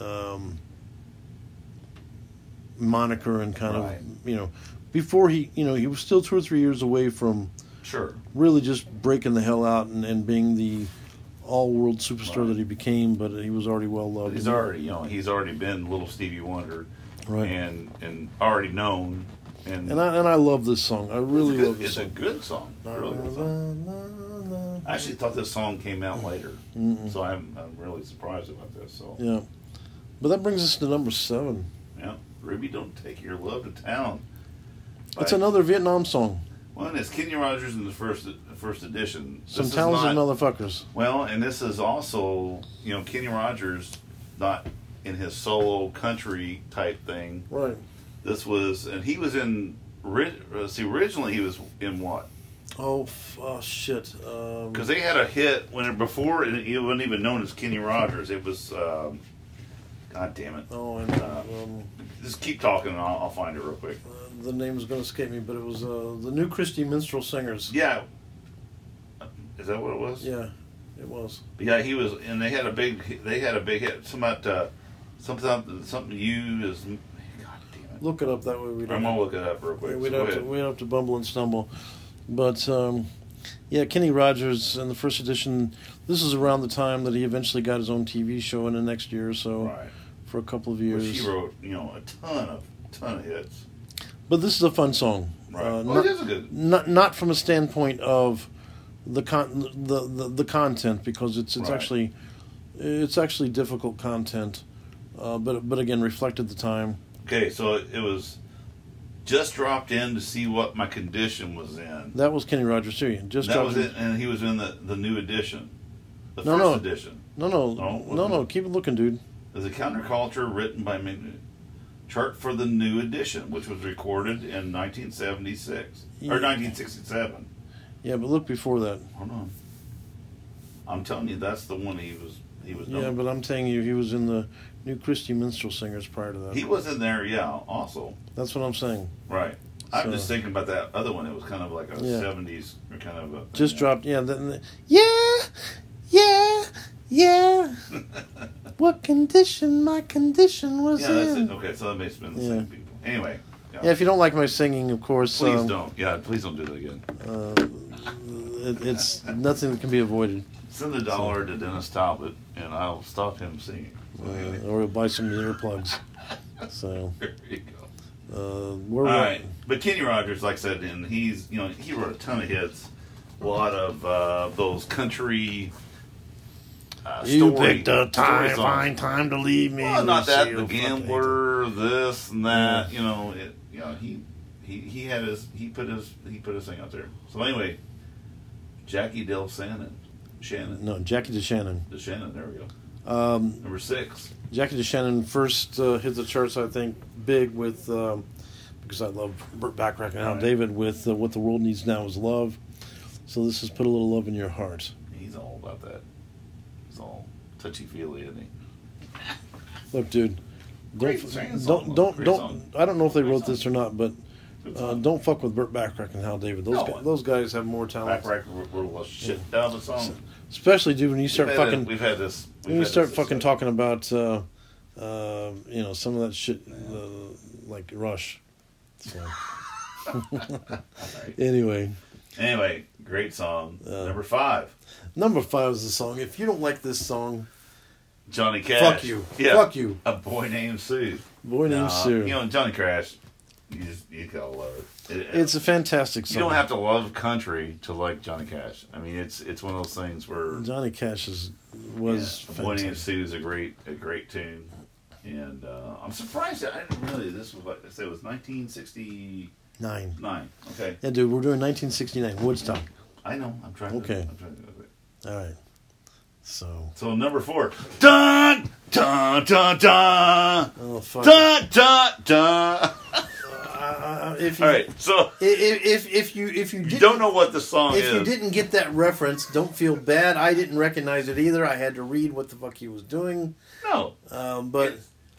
moniker and kind Right. of, before he was still 2 or 3 years away from Sure. really just breaking the hell out and being the all-world superstar Right. that he became, but he was already well loved. He's already been Little Stevie Wonder, Right. and already known. And I love this song. I really love this it's song. a good song. Really good song. I actually thought this song came out later, so I'm really surprised about this. So Yeah. But that brings us to number 7. yeah, Ruby, don't take your love to town. It's By- another Vietnam song. Well, and it's Kenny Rogers in the first edition. Some This is talented not- motherfuckers. Well, and this is also, Kenny Rogers, not in his solo country type thing. Right. This was, and he was in. Originally he was in what? Oh, shit. Because they had a hit before it wasn't even known as Kenny Rogers. It was, God damn it. Oh, and Just keep talking and I'll find it real quick. the name is going to escape me, but it was the New Christy Minstrel Singers. Yeah. Is that what it was? Yeah, it was. Yeah, he was, and they had a big hit. Something you is. God damn it. Look it up, that way we don't. I'm gonna look it up real quick. We'd So go have to ahead. we'd have to bumble and stumble, but yeah, Kenny Rogers in the first edition. This is around the time that he eventually got his own TV show in the next year or so, Right. for a couple of Which years. he wrote, a ton of hits. But this is a fun song. Right. Well, not, it is a good. not from a standpoint of the content, because it's Right. actually difficult content, but again reflected the time. Okay, so it was just dropped in to see what my condition was in. That was Kenny Rogers too. Just That was dropped- it, and he was in the new edition, the No, first no. edition. No, wasn't no. it? Keep it looking, dude. There's a counterculture written by chart for the new edition, which was recorded in 1976 Yeah. or 1967. Yeah, but look before that. Hold on, I'm telling you, that's the one he was Yeah, known. but I'm telling you, he was in the New Christy Minstrel Singers prior to that. He was in there, yeah. Also, That's what I'm saying. right. I'm So- just thinking about that other one. It was kind of like a Yeah. 70s or kind of a Just dropped. Yeah, yeah. What condition my condition was Yeah, that's in. it. Okay, so that makes been the Yeah. same people. Anyway, Yeah, if you don't like my singing, of course, please don't. Yeah, please don't do that again. it's nothing that can be avoided. Send $1 to Dennis Talbot, and I'll stop him singing. Or buy some earplugs. So, There you go. we're All right, but Kenny Rogers, like I said, and he wrote a ton of hits. A lot of those country. You story, picked a story songs. fine time to leave me. Well, not that. Lucille. The Gambler, this and that. He had he put his thing out there. So anyway, Jackie Del Shannon. No, Jackie DeShannon. DeShannon, there we go. Number 6. Jackie DeShannon first hit the charts, I think, big with, because I love Burt Bacharach and Al Right. David, with What the World Needs Now Is Love. So this is Put a Little Love in Your Heart. He's all about that. He's all touchy-feely, isn't he? Look, dude, Great singing song, don't, great don't. song. I don't know if they Great wrote song. this or not, but Good song. don't fuck with Burt Bacharach and Al David. No. Those guys have more talent. Back we're shit down the song. Especially, dude, when you start fucking. We've had this. When you start fucking talking about, some of that shit, like Rush. So. Anyway, great song. Uh, Number 5, number 5 is the song. If you don't like this song, Johnny Cash. fuck you. Yeah. Fuck you. A Boy Named Sue. Boy Named Sue. Johnny Cash. You gotta love it. It's a fantastic song. You don't have to love country to like Johnny Cash. I mean, it's one of those things where Johnny Cash was A Boy Named fantastic. Sue is a great tune, and I'm surprised that I didn't really. This was like I said, it was 1969. 9. Okay, Yeah, dude, we're doing 1969 Woodstock. I know. I'm trying. Okay. I'm trying to do it. All right. So, Number 4. Dun dun dun dun. oh fuck. Dun dun dun. If you, All right, so if you you didn't, don't know what the song if is. you didn't get that reference, don't feel bad. I didn't recognize it either. I had to read what the fuck he was doing. No. But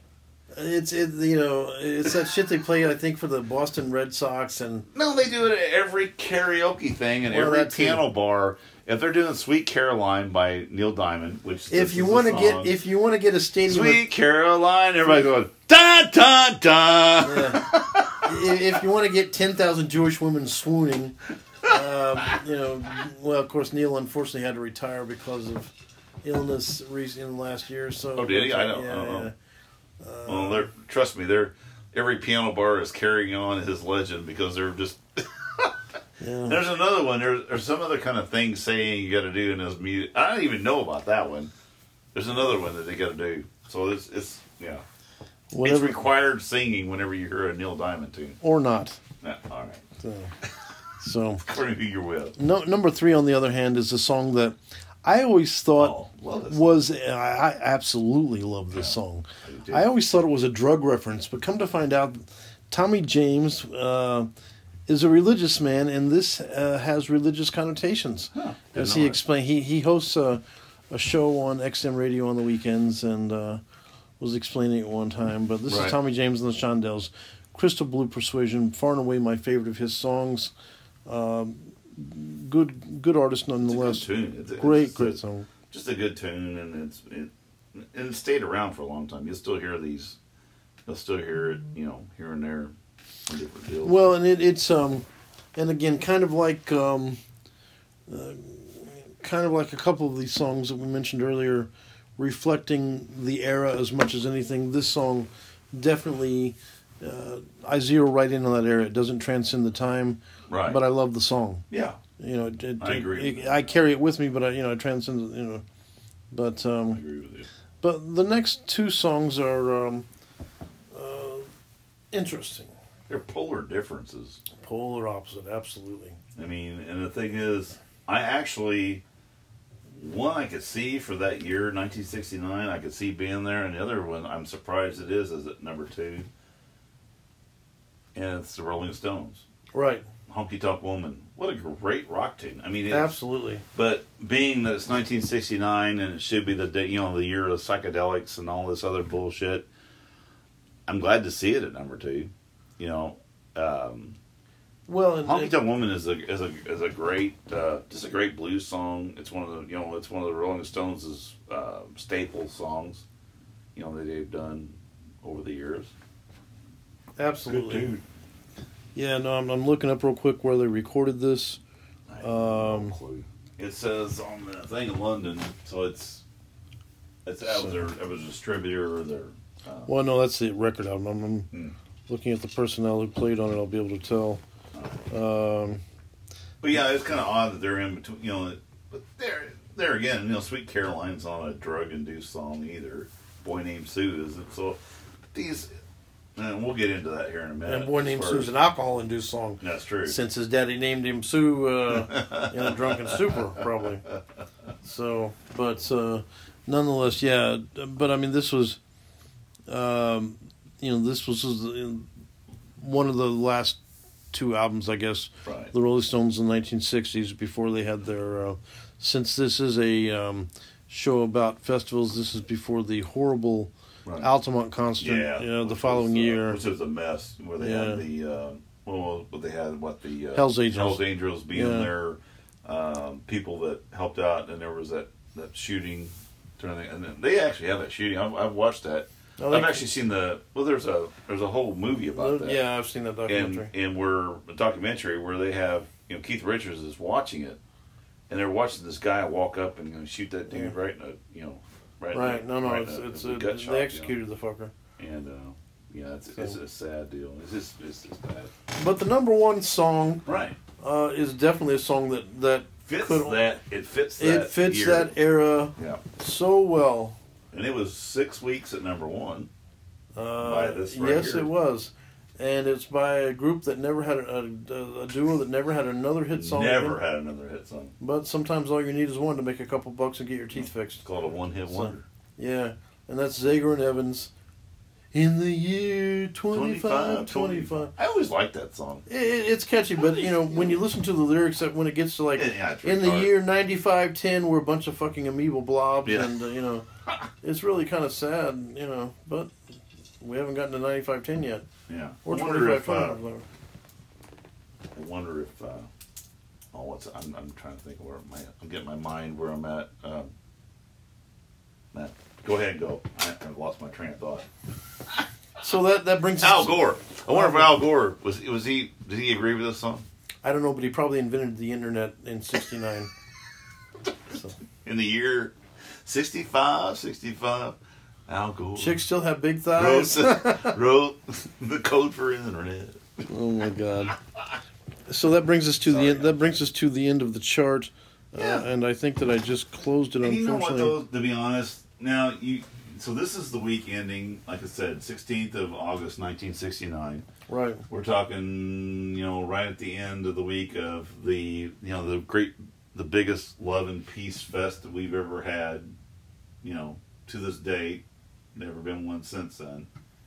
It's that shit they play, I think, for the Boston Red Sox. And No, they do it at every karaoke thing and every piano bar. If they're doing "Sweet Caroline" by Neil Diamond, which if you want to get a stadium, "Sweet Caroline," everybody going da da da. Yeah. If you want to get 10,000 Jewish women swooning, well, of course, Neil unfortunately had to retire because of illness in the last year or so. Oh, did he? I don't know. Well, trust me, every piano bar is carrying on his legend because they're just. Yeah. There's another one. There's some other kind of thing saying you got to do in his music. I don't even know about that one. There's another one that they got to do. So it's It's required singing whenever you hear a Neil Diamond tune. Or not. Yeah, all right. So according to who you're with. Number 3, on the other hand, is a song that I always thought was. I absolutely love this song. I always thought it was a drug reference, but come to find out, Tommy James is a religious man, and this has religious connotations. Huh, as he explained, he hosts a show on XM Radio on the weekends, and was explaining it one time. But this is Tommy James and the Shondells, Crystal Blue Persuasion, far and away my favorite of his songs. Good artist nonetheless. It's a good tune. Great song. Just a good tune, and it stayed around for a long time. You'll still hear these. You'll still hear it, here and there, on different deals. Well, and it's and again, kind of like a couple of these songs that we mentioned earlier, reflecting the era as much as anything. This song definitely. I zero right in on that era. It doesn't transcend the time, right? But I love the song. Yeah, I agree. I carry it with me, but I transcend. But I agree with you. But the next 2 songs are interesting. They're polar differences. Polar opposite, absolutely. I mean, and the thing is, I actually. One I could see for that year, 1969, I could see being there, and the other one I'm surprised it is at number 2. And it's the Rolling Stones. Right. Honky Tonk Woman. What a great rock tune. I mean, absolutely. But being that it's 1969 and it should be the year of psychedelics and all this other bullshit, I'm glad to see it at number 2. Well, Honky Tonk Woman is a great just a great blues song. It's one of the Rolling Stones' staple songs. That they've done over the years. Absolutely. Good dude. Yeah, no, I'm looking up real quick where they recorded this. I have no clue. It says on the thing in London, so it was a distributor or their. Well, no, that's the record album. I'm looking at the personnel who played on it. I'll be able to tell. But yeah, it's kind of odd that they're in between. But there again, Sweet Caroline's not a drug-induced song either. Boy Named Sue isn't. So these. And we'll get into that here in a minute. And Boy Named Sue's an alcohol-induced song. That's true. Since his daddy named him Sue in a drunken stupor, probably. So, but nonetheless, yeah. But I mean, this was, this was one of the last 2 albums, I guess. Right. The Rolling Stones in the 1960s, before they had their. Since this is a show about festivals, this is before the horrible. Right. Altamont concert, the following year, which was a mess. Where they had the Hell's Angels. Hell's Angels being there, people that helped out, and there was that shooting, and then they actually had that shooting. I've watched that. I've actually seen there's a whole movie about that. Yeah, I've seen that documentary. And we're a documentary where they have Keith Richards is watching it, and they're watching this guy walk up and shoot that dude right in a Right. They executed the fucker. And it's a sad deal. It's just bad. But the number 1 song, right, is definitely a song that fits that. It fits that. It fits that era. So well. And it was 6 weeks at number 1. By this right yes, here. It was. And it's by a group that never had a duo that never had another hit song. Never had another hit song. But sometimes all you need is one to make a couple bucks and get your teeth fixed. It's called a one-hit wonder. Yeah, and that's Zager and Evans. In the year 25. I always liked that song. It's catchy, but when you listen to the lyrics, that when it gets to in the year 9510, we're a bunch of fucking amoeba blobs, and it's really kind of sad, but. We haven't gotten to 95.10 yet. Yeah. Or I wonder if 25.20. I'm trying to think of where I'm getting my mind where I'm at. Matt, go ahead and go. I've lost my train of thought. So that brings Al us... Gore. I wonder if Al Gore did he agree with this song? I don't know, but he probably invented the internet in 69. So. In the year 65, Al Gore. Chicks still have big thighs. wrote the code for internet. Oh my God! So that brings us to the end. That brings us to the end of the chart, and I think that I just closed it. And unfortunately, you know what? Though, to be honest, now so this is the week ending, like I said, 16th of August, 1969. Right. We're talking, right at the end of the week of the biggest love and peace fest that we've ever had, to this date. Never been one since then.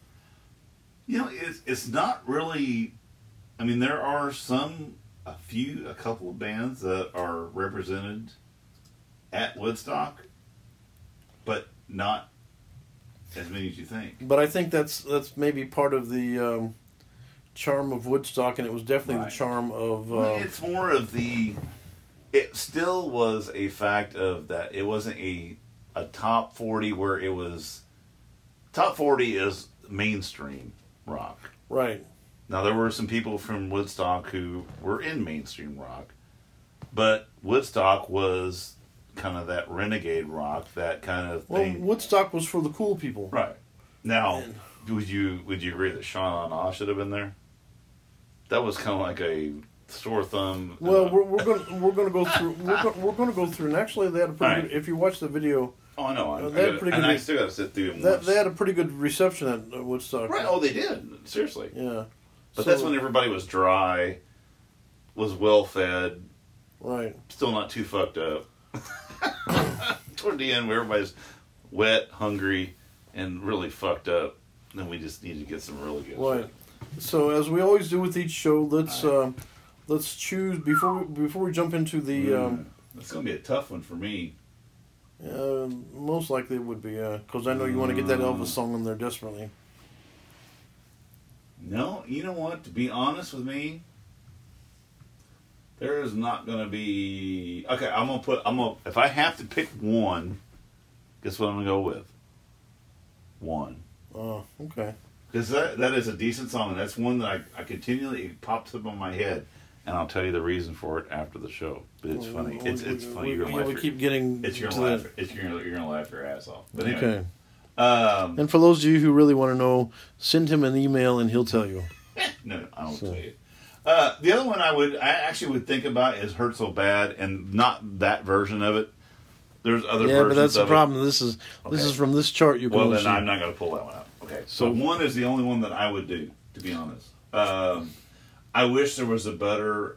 It's not really. I mean, there are a couple of bands that are represented at Woodstock, but not as many as you think. But I think that's maybe part of the charm of Woodstock, and it was definitely the charm of. It's more of the. It still was a fact of that. It wasn't a top 40 where it was. Top 40 is mainstream rock. Right. Now, there were some people from Woodstock who were in mainstream rock, but Woodstock was kind of that renegade rock, that kind of thing. Well, Woodstock was for the cool people. Right. Now, would you agree that Sean Aw should have been there? That was kind of like a sore thumb. Well, we're going to go through we're going to go through, and actually they had a pretty good, if you watch the video. Oh, I know. I still got to sit through them. They had a pretty good reception at Woodstock. Right. Oh, they did. Seriously. Yeah. But that's when everybody was dry, was well fed. Right. Still not too fucked up. Toward the end, where everybody's wet, hungry, and really fucked up, then we just need to get some really good. Right. Shit. So as we always do with each show, let's choose before we jump into the. It's gonna be a tough one for me. Most likely it would be, because I know you want to get that Elvis song in there desperately. No, you know what? To be honest with me, there is not going to be. Okay, if I have to pick one, guess what I'm going to go with? One. Oh, okay. Because that is a decent song, and that's one that I continually, it pops up on my head, and I'll tell you the reason for it after the show. But it's funny. It's funny. You're going to laugh. We keep getting. You're going to laugh your ass off. But anyway. Okay. And for those of you who really want to know, send him an email and he'll tell you. No, I don't tell you. The other one I actually would think about is "Hurt So Bad," and not that version of it. There's other versions. Yeah, but that's the of problem. It. This is from this chart. You can. Well, then I'm not going to pull that one out. Okay, so one is the only one that I would do. To be honest, I wish there was a better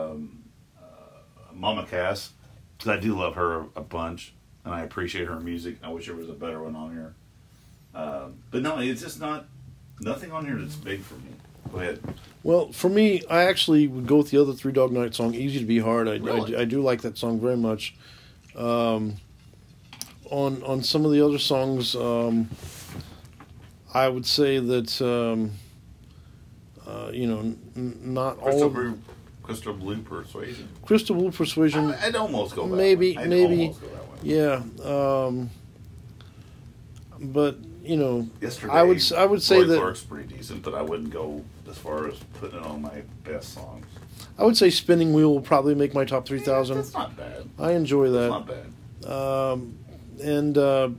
Mama Cass, because I do love her a bunch and I appreciate her music. I wish there was a better one on here. But no, it's just nothing on here that's big for me. Go ahead. Well, for me, I actually would go with the other Three Dog Night song, "Easy to Be Hard." Really? I do like that song very much. On some of the other songs, I would say that not all. Crystal Blue Persuasion. Crystal Blue Persuasion. I'd almost go that maybe, one. maybe. Almost go that one. Yeah. But Yesterday, I would say Roy that Clark's pretty decent, but I wouldn't go as far as putting it on my best songs. I would say "Spinning Wheel" will probably make my top 3,000. That's not bad. I enjoy that. That's not bad. And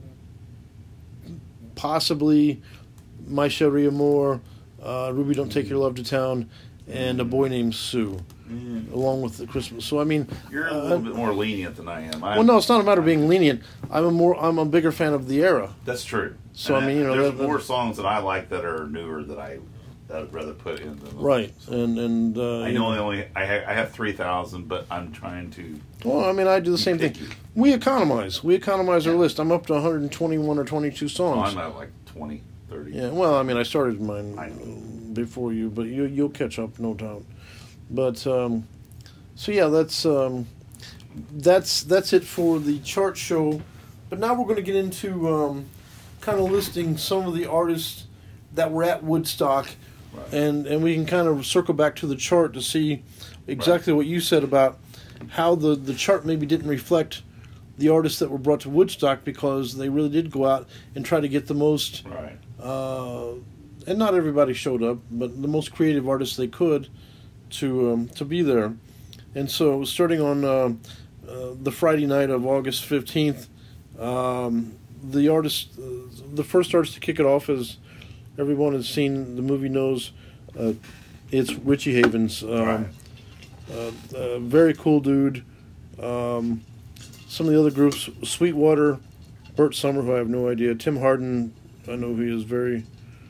possibly "My Cherie Amour," "Ruby Don't Take Your Love to Town," and "A Boy Named Sue," along with the Christmas. So I mean, you're a little bit more lenient than I am. Well, no, it's not a matter of being lenient. I'm a bigger fan of the era. That's true. So and I mean, there's more songs that I like that are newer that I'd rather put in than right. So. And I know I have 3,000, but I'm trying to. Well, I mean, I do the same thing. We economize our list. I'm up to 121 or 22 songs. I'm at like 20, 30. Yeah. Well, I mean, I started mine before you, but you'll catch up, no doubt. But so yeah, that's it for the chart show. But now we're going to get into kind of listing some of the artists that were at Woodstock, Right. and we can kind of circle back to the chart to see exactly what you said about how the chart maybe didn't reflect the artists that were brought to Woodstock, because they really did go out and try to get the most, Right. and not everybody showed up, but the most creative artists they could to be there. And so starting on the Friday night of August 15th, the artist, the first artist to kick it off, as everyone has seen the movie knows, it's Richie Havens. Right. Very cool dude. Some of the other groups, Sweetwater, Burt Summer, who I have no idea, Tim Hardin, I know he is very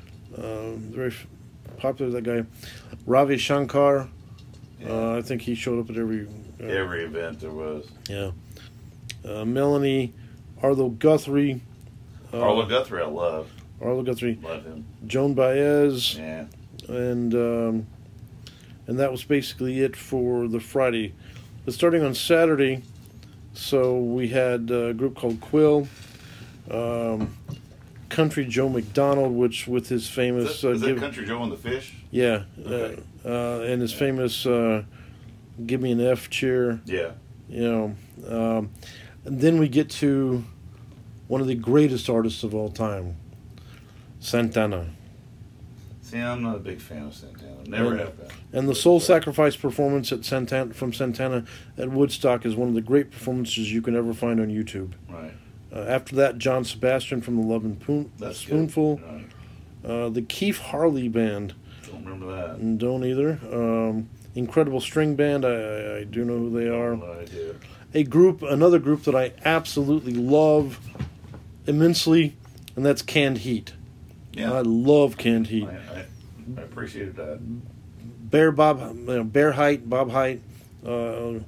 popular, that guy. Ravi Shankar, Yeah. I think he showed up at every event there was. Yeah. Melanie, Arlo Guthrie. Arlo Guthrie, I love. Arlo Guthrie. Love him. Joan Baez. Yeah. And that was basically it for the Friday. But starting on Saturday, so we had a group called Quill, Country Joe McDonald, which with his famous Is that Country Joe and the Fish? yeah, Okay. and his famous "Give Me an F" cheer. Yeah. You know, and then we get to one of the greatest artists of all time, Santana. See, I'm not a big fan of Santana. Never have been. And the Soul Sacrifice performance at Santana at Woodstock is one of the great performances you can ever find on YouTube. Right. After that, John Sebastian from the Love and That's Spoonful. Good. Right. The Keith Harley Band. Don't remember that. And don't either. Incredible String Band. I do know who they are. No idea. Another group that I absolutely love immensely, and that's Canned Heat. Yeah. I love Canned Heat. I appreciated that. Bear Height, Bob Height, Alan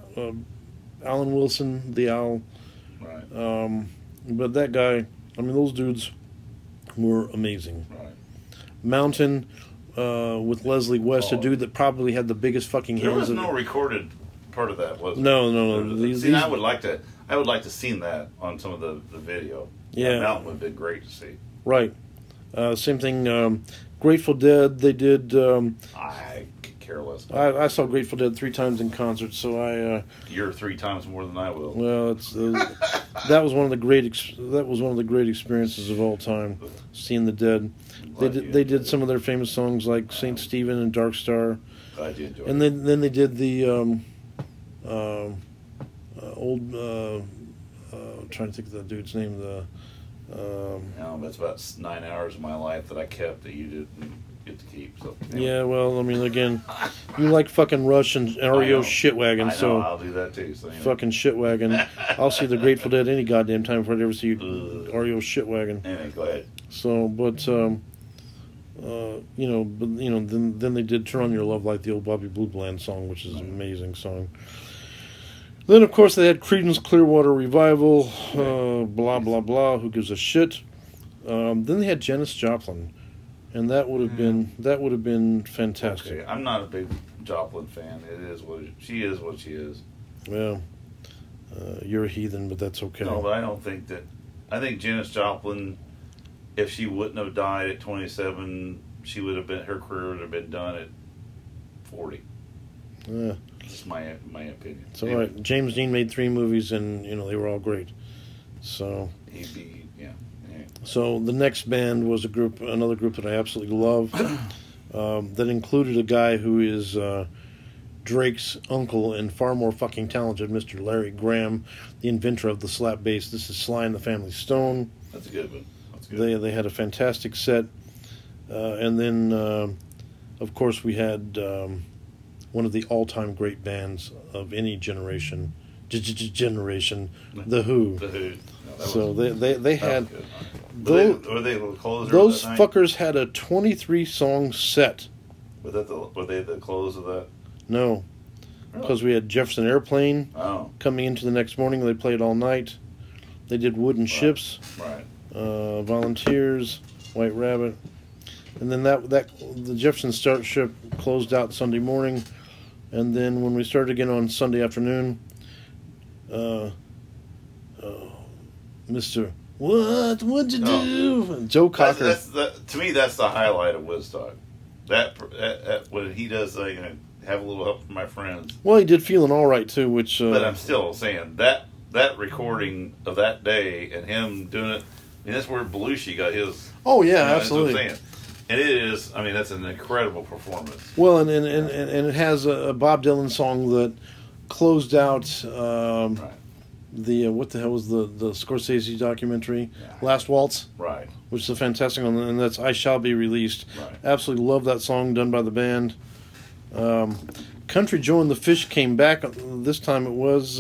Wilson, the Owl. Right. But that guy, I mean, those dudes were amazing. Right. Mountain with Leslie West, a dude that probably had the biggest fucking There hands. was no recorded part of that, was there? No. See, I would like to seen that on some of the video. Yeah. That mountain would have been great to see. Right. Same thing. Grateful Dead. They did. I could care less. I saw Grateful Dead 3 times in concert, so I. You're 3 times more than I will. Well, it's that was one of the great experiences of all time. Seeing the Dead. They did some of their famous songs like Saint Stephen and Dark Star. I did enjoy And it. then they did the old. I'm trying to think of that dude's name. That's about 9 hours of my life that I kept that you didn't get to keep. So Yeah, well, I mean, again, you like fucking Rush and I know. REO Shitwagon, I know, so I'll do that too. So, fucking Shitwagon. I'll see the Grateful Dead any goddamn time before I ever see Ugh. REO Shitwagon. Anyway, go ahead. So, but then they did "Turn on Your Love Light," the old Bobby Blue Bland song, which is an amazing song. Then, of course, they had Creedence Clearwater Revival, blah blah blah. Who gives a shit? Then they had Janis Joplin, and that would have been fantastic. Okay, I'm not a big Joplin fan. She is what she is. Well, you're a heathen, but that's okay. No, but I don't think that. I think Janis Joplin, if she wouldn't have died at 27, she would have been. Her career would have been done at 40. That's my opinion. It's all right. James Dean made 3 movies, and they were all great. So He'd be So the next band was another group that I absolutely love. That included a guy who is Drake's uncle and far more fucking talented, Mr. Larry Graham, the inventor of the slap bass. This is Sly and the Family Stone. That's a good one. That's good. They had a fantastic set, and then of course we had one of the all-time great bands of any generation, The Who. The Who. No, So they had were they the closer? those that night? fuckers had a 23-song set. Were they the close of that? No, because we had Jefferson Airplane Oh, coming into the next morning. They played all night. They did Wooden Ships, right. Volunteers, White Rabbit, and then the Jefferson Starship closed out Sunday morning, and then when we started again on Sunday afternoon, Mr. What would you do? Joe Cocker. To me, that's the highlight of Woodstock. That when he does, have a little help from my friends. Well, he did Feeling All Right too, which. But I'm still saying that recording of that day and him doing it. I mean, that's where Belushi got his. Oh yeah, that's what I'm absolutely. saying. And it is. I mean, that's an incredible performance. Well, and it has a Bob Dylan song that closed out Right. the what the hell was the Scorsese documentary, Yeah. Last Waltz, Right. which is a fantastic one, and that's I Shall Be Released. Right. Absolutely love that song done by the band. Country Joe and the Fish came back. This time it was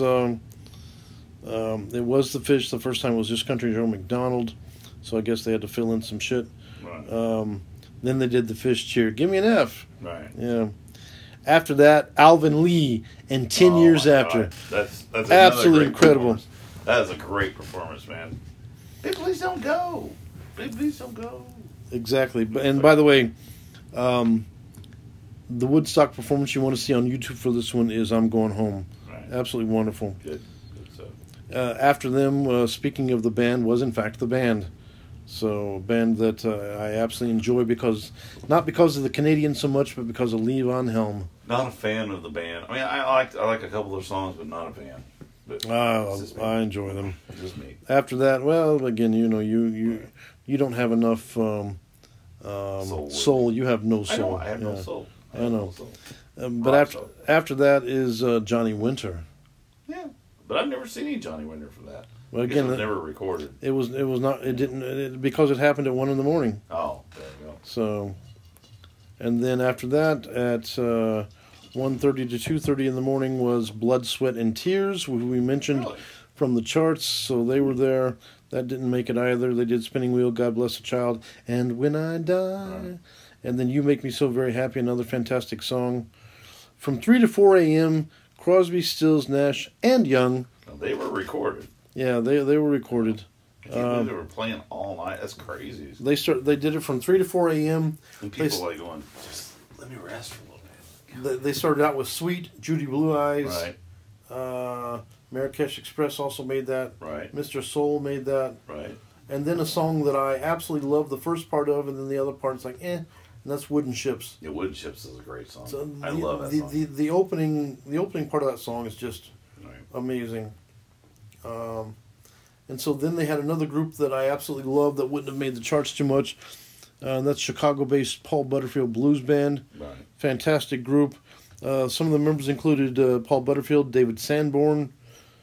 the Fish. The first time it was just Country Joe McDonald, so I guess they had to fill in some shit. Right. Then they did the Fish cheer. Give me an F. Right. Yeah. After that, Alvin Lee, and 10 years my after. God. That's Absolutely great incredible. performance. That is a great performance, man. Hey, please don't go. Hey, please don't go. Exactly. And by the way, the Woodstock performance you want to see on YouTube for this one is I'm Going Home. Right. Absolutely wonderful. Good stuff. After them, speaking of the band, was in fact the band. So a band that I absolutely enjoy not because of the Canadians so much, but because of Lee Von Helm. Not a fan of the band. I mean, I like a couple of their songs, but not a fan. But it's just me. I enjoy them. It's just me. After that, well, again, you don't have enough soul. You have no soul. I have no soul. I know. No soul. But after that is Johnny Winter. Yeah, but I've never seen any Johnny Winter for that. Well, I guess it again, was never recorded. It was not. It didn't because it happened at 1 a.m. Oh, there you go. So, and then after that at 1:30 to 2:30 in the morning was Blood, Sweat, and Tears, who we mentioned Really? from the charts. So they were there. That didn't make it either. They did Spinning Wheel, God Bless the Child, and When I Die. Right. And then You Make Me So Very Happy, another fantastic song. From 3 to 4 a.m., Crosby, Stills, Nash, and Young. Now, they were recorded. Yeah, they were recorded. I can't believe they were playing all night. That's crazy. They did it from 3 to 4 a.m. And people like going, just let me rest for a little bit. They started out with Sweet, Judy Blue Eyes. Right. Marrakesh Express also made that. Right. Mr. Soul made that. Right. And then a song that I absolutely love the first part of, and then the other part's like, and that's Wooden Ships. Yeah, Wooden Ships is a great song. So I love that song. The opening part of that song is just Right. amazing. And so then they had another group that I absolutely love that wouldn't have made the charts too much. That's Chicago-based Paul Butterfield Blues Band. Right. Fantastic group. Some of the members included Paul Butterfield, David Sanborn,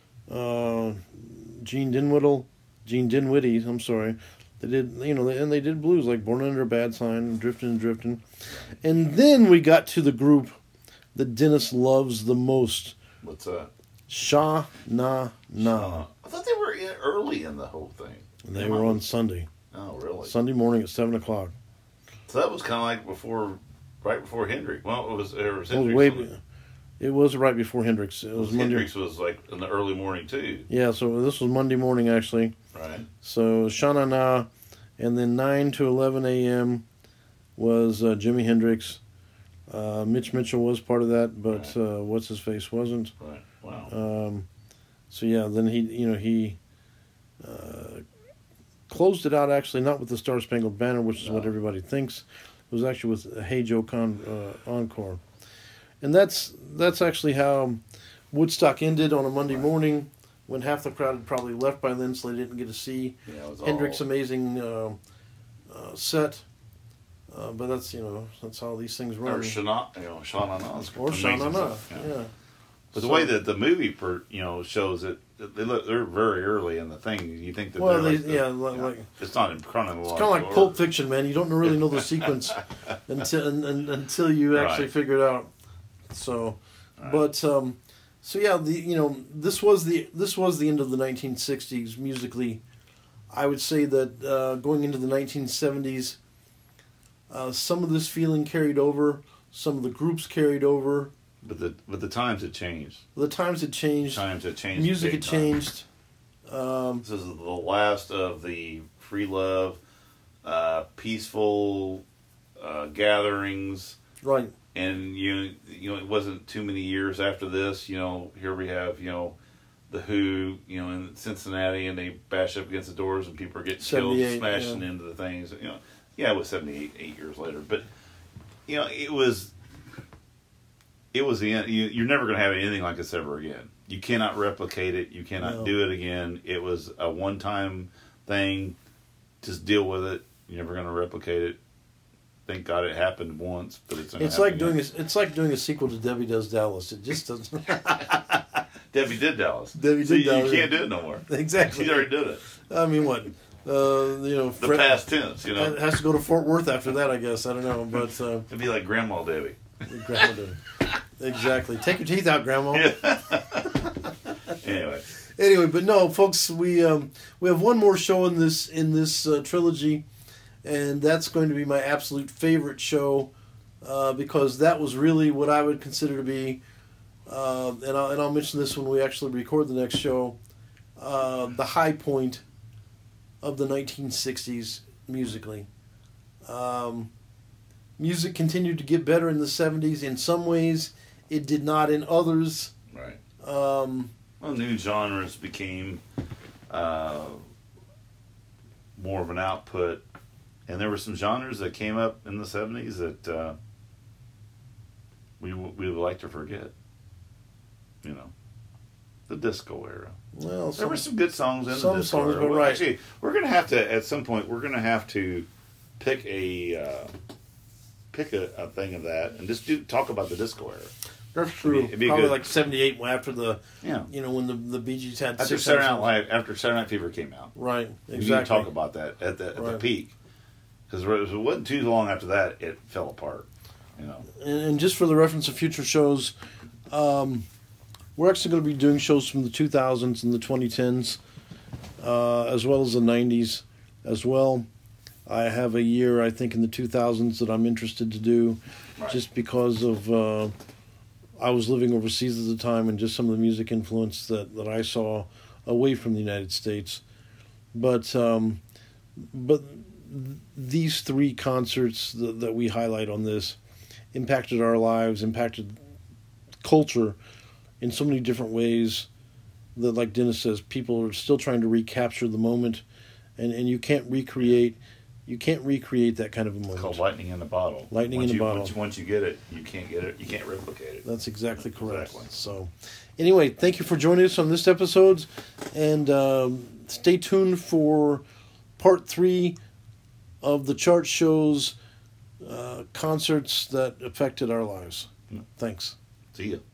Gene Dinwiddie. I'm sorry. They did, and they did blues like "Born Under a Bad Sign," "Driftin' and Driftin'," and then we got to the group that Dennis loves the most. What's that? Sha Na Na. I thought they were early in the whole thing. They were on Sunday. Oh, really? Sunday morning at 7:00. So that was kind of like right before Hendrix. Well, it was Hendrix. It was right before Hendrix. It was Monday. Hendrix was like in the early morning too. Yeah, so this was Monday morning actually. Right. So Sha Na Na, and then 9 to 11 a.m. was Jimi Hendrix. Mitch Mitchell was part of that, but Right. what's his face wasn't. Right. Wow. So yeah, then he closed it out actually not with the Star Spangled Banner, which is what everybody thinks. It was actually with Hey Joe Encore, and that's actually how Woodstock ended on a Monday morning when half the crowd had probably left by then, so they didn't get to see Hendrix's amazing set. But that's how these things run. Or Sha Na Na, yeah. But the way that the movie shows it, they're very early in the thing. You think that it's not in chronological. It's kind of like Pulp Fiction, man. You don't really know the sequence until you actually figure it out. So, but so yeah, this was the end of the 1960s musically. I would say that going into the 1970s, some of this feeling carried over. Some of the groups carried over. But the times had changed. The times had changed. Music had changed. This is the last of the free love, peaceful gatherings. Right. And it wasn't too many years after this. Here we have the Who, in Cincinnati, and they bash up against the doors and people are getting killed, smashing into the things. It was 8 years later, but it was the end. You're never going to have anything like this ever again. You cannot replicate it. You cannot do it again. It was a one-time thing. Just deal with it. You're never going to replicate it. Thank God it happened once, but it's like doing a sequel to Debbie Does Dallas. It just doesn't. Debbie did Dallas. Debbie did Dallas. You can't do it no more. Exactly. She already did it. I mean, what? The past tense. It has to go to Fort Worth after that, I guess. I don't know, but it'd be like Grandma Debbie. Grandma Debbie. Exactly. Take your teeth out, Grandma. Anyway, but no, folks, we have one more show in this trilogy, and that's going to be my absolute favorite show, because that was really what I would consider to be, and I'll mention this when we actually record the next show, the high point of the 1960s musically. Music continued to get better in the 70s. In some ways, it did not in others. Right. New genres became more of an output. And there were some genres that came up in the 70s that we would like to forget. The disco era. Well, there were some good songs in the disco era. But right. Actually, we're going to have to, at some point, pick a thing of that and just talk about the disco era. That's true. It'd be probably good. Like 78 after when the Bee Gees had after Saturday Night Fever came out. Right, exactly. We need to talk about that at the peak. Because it wasn't too long after that, it fell apart. And just for the reference of future shows, we're actually going to be doing shows from the 2000s and the 2010s, as well as the 90s as well. I have a year, I think, in the 2000s that I'm interested to do, just because of I was living overseas at the time and just some of the music influence that I saw away from the United States. But these three concerts that we highlight on this impacted our lives, impacted culture in so many different ways that, like Dennis says, people are still trying to recapture the moment, and you can't recreate that kind of a moment. It's called lightning in a bottle. Lightning in a bottle. Once you get it, you can't get it. You can't replicate it. That's exactly correct. Exactly. So, anyway, thank you for joining us on this episode, and stay tuned for part 3 of the chart shows, concerts that affected our lives. Thanks. See ya.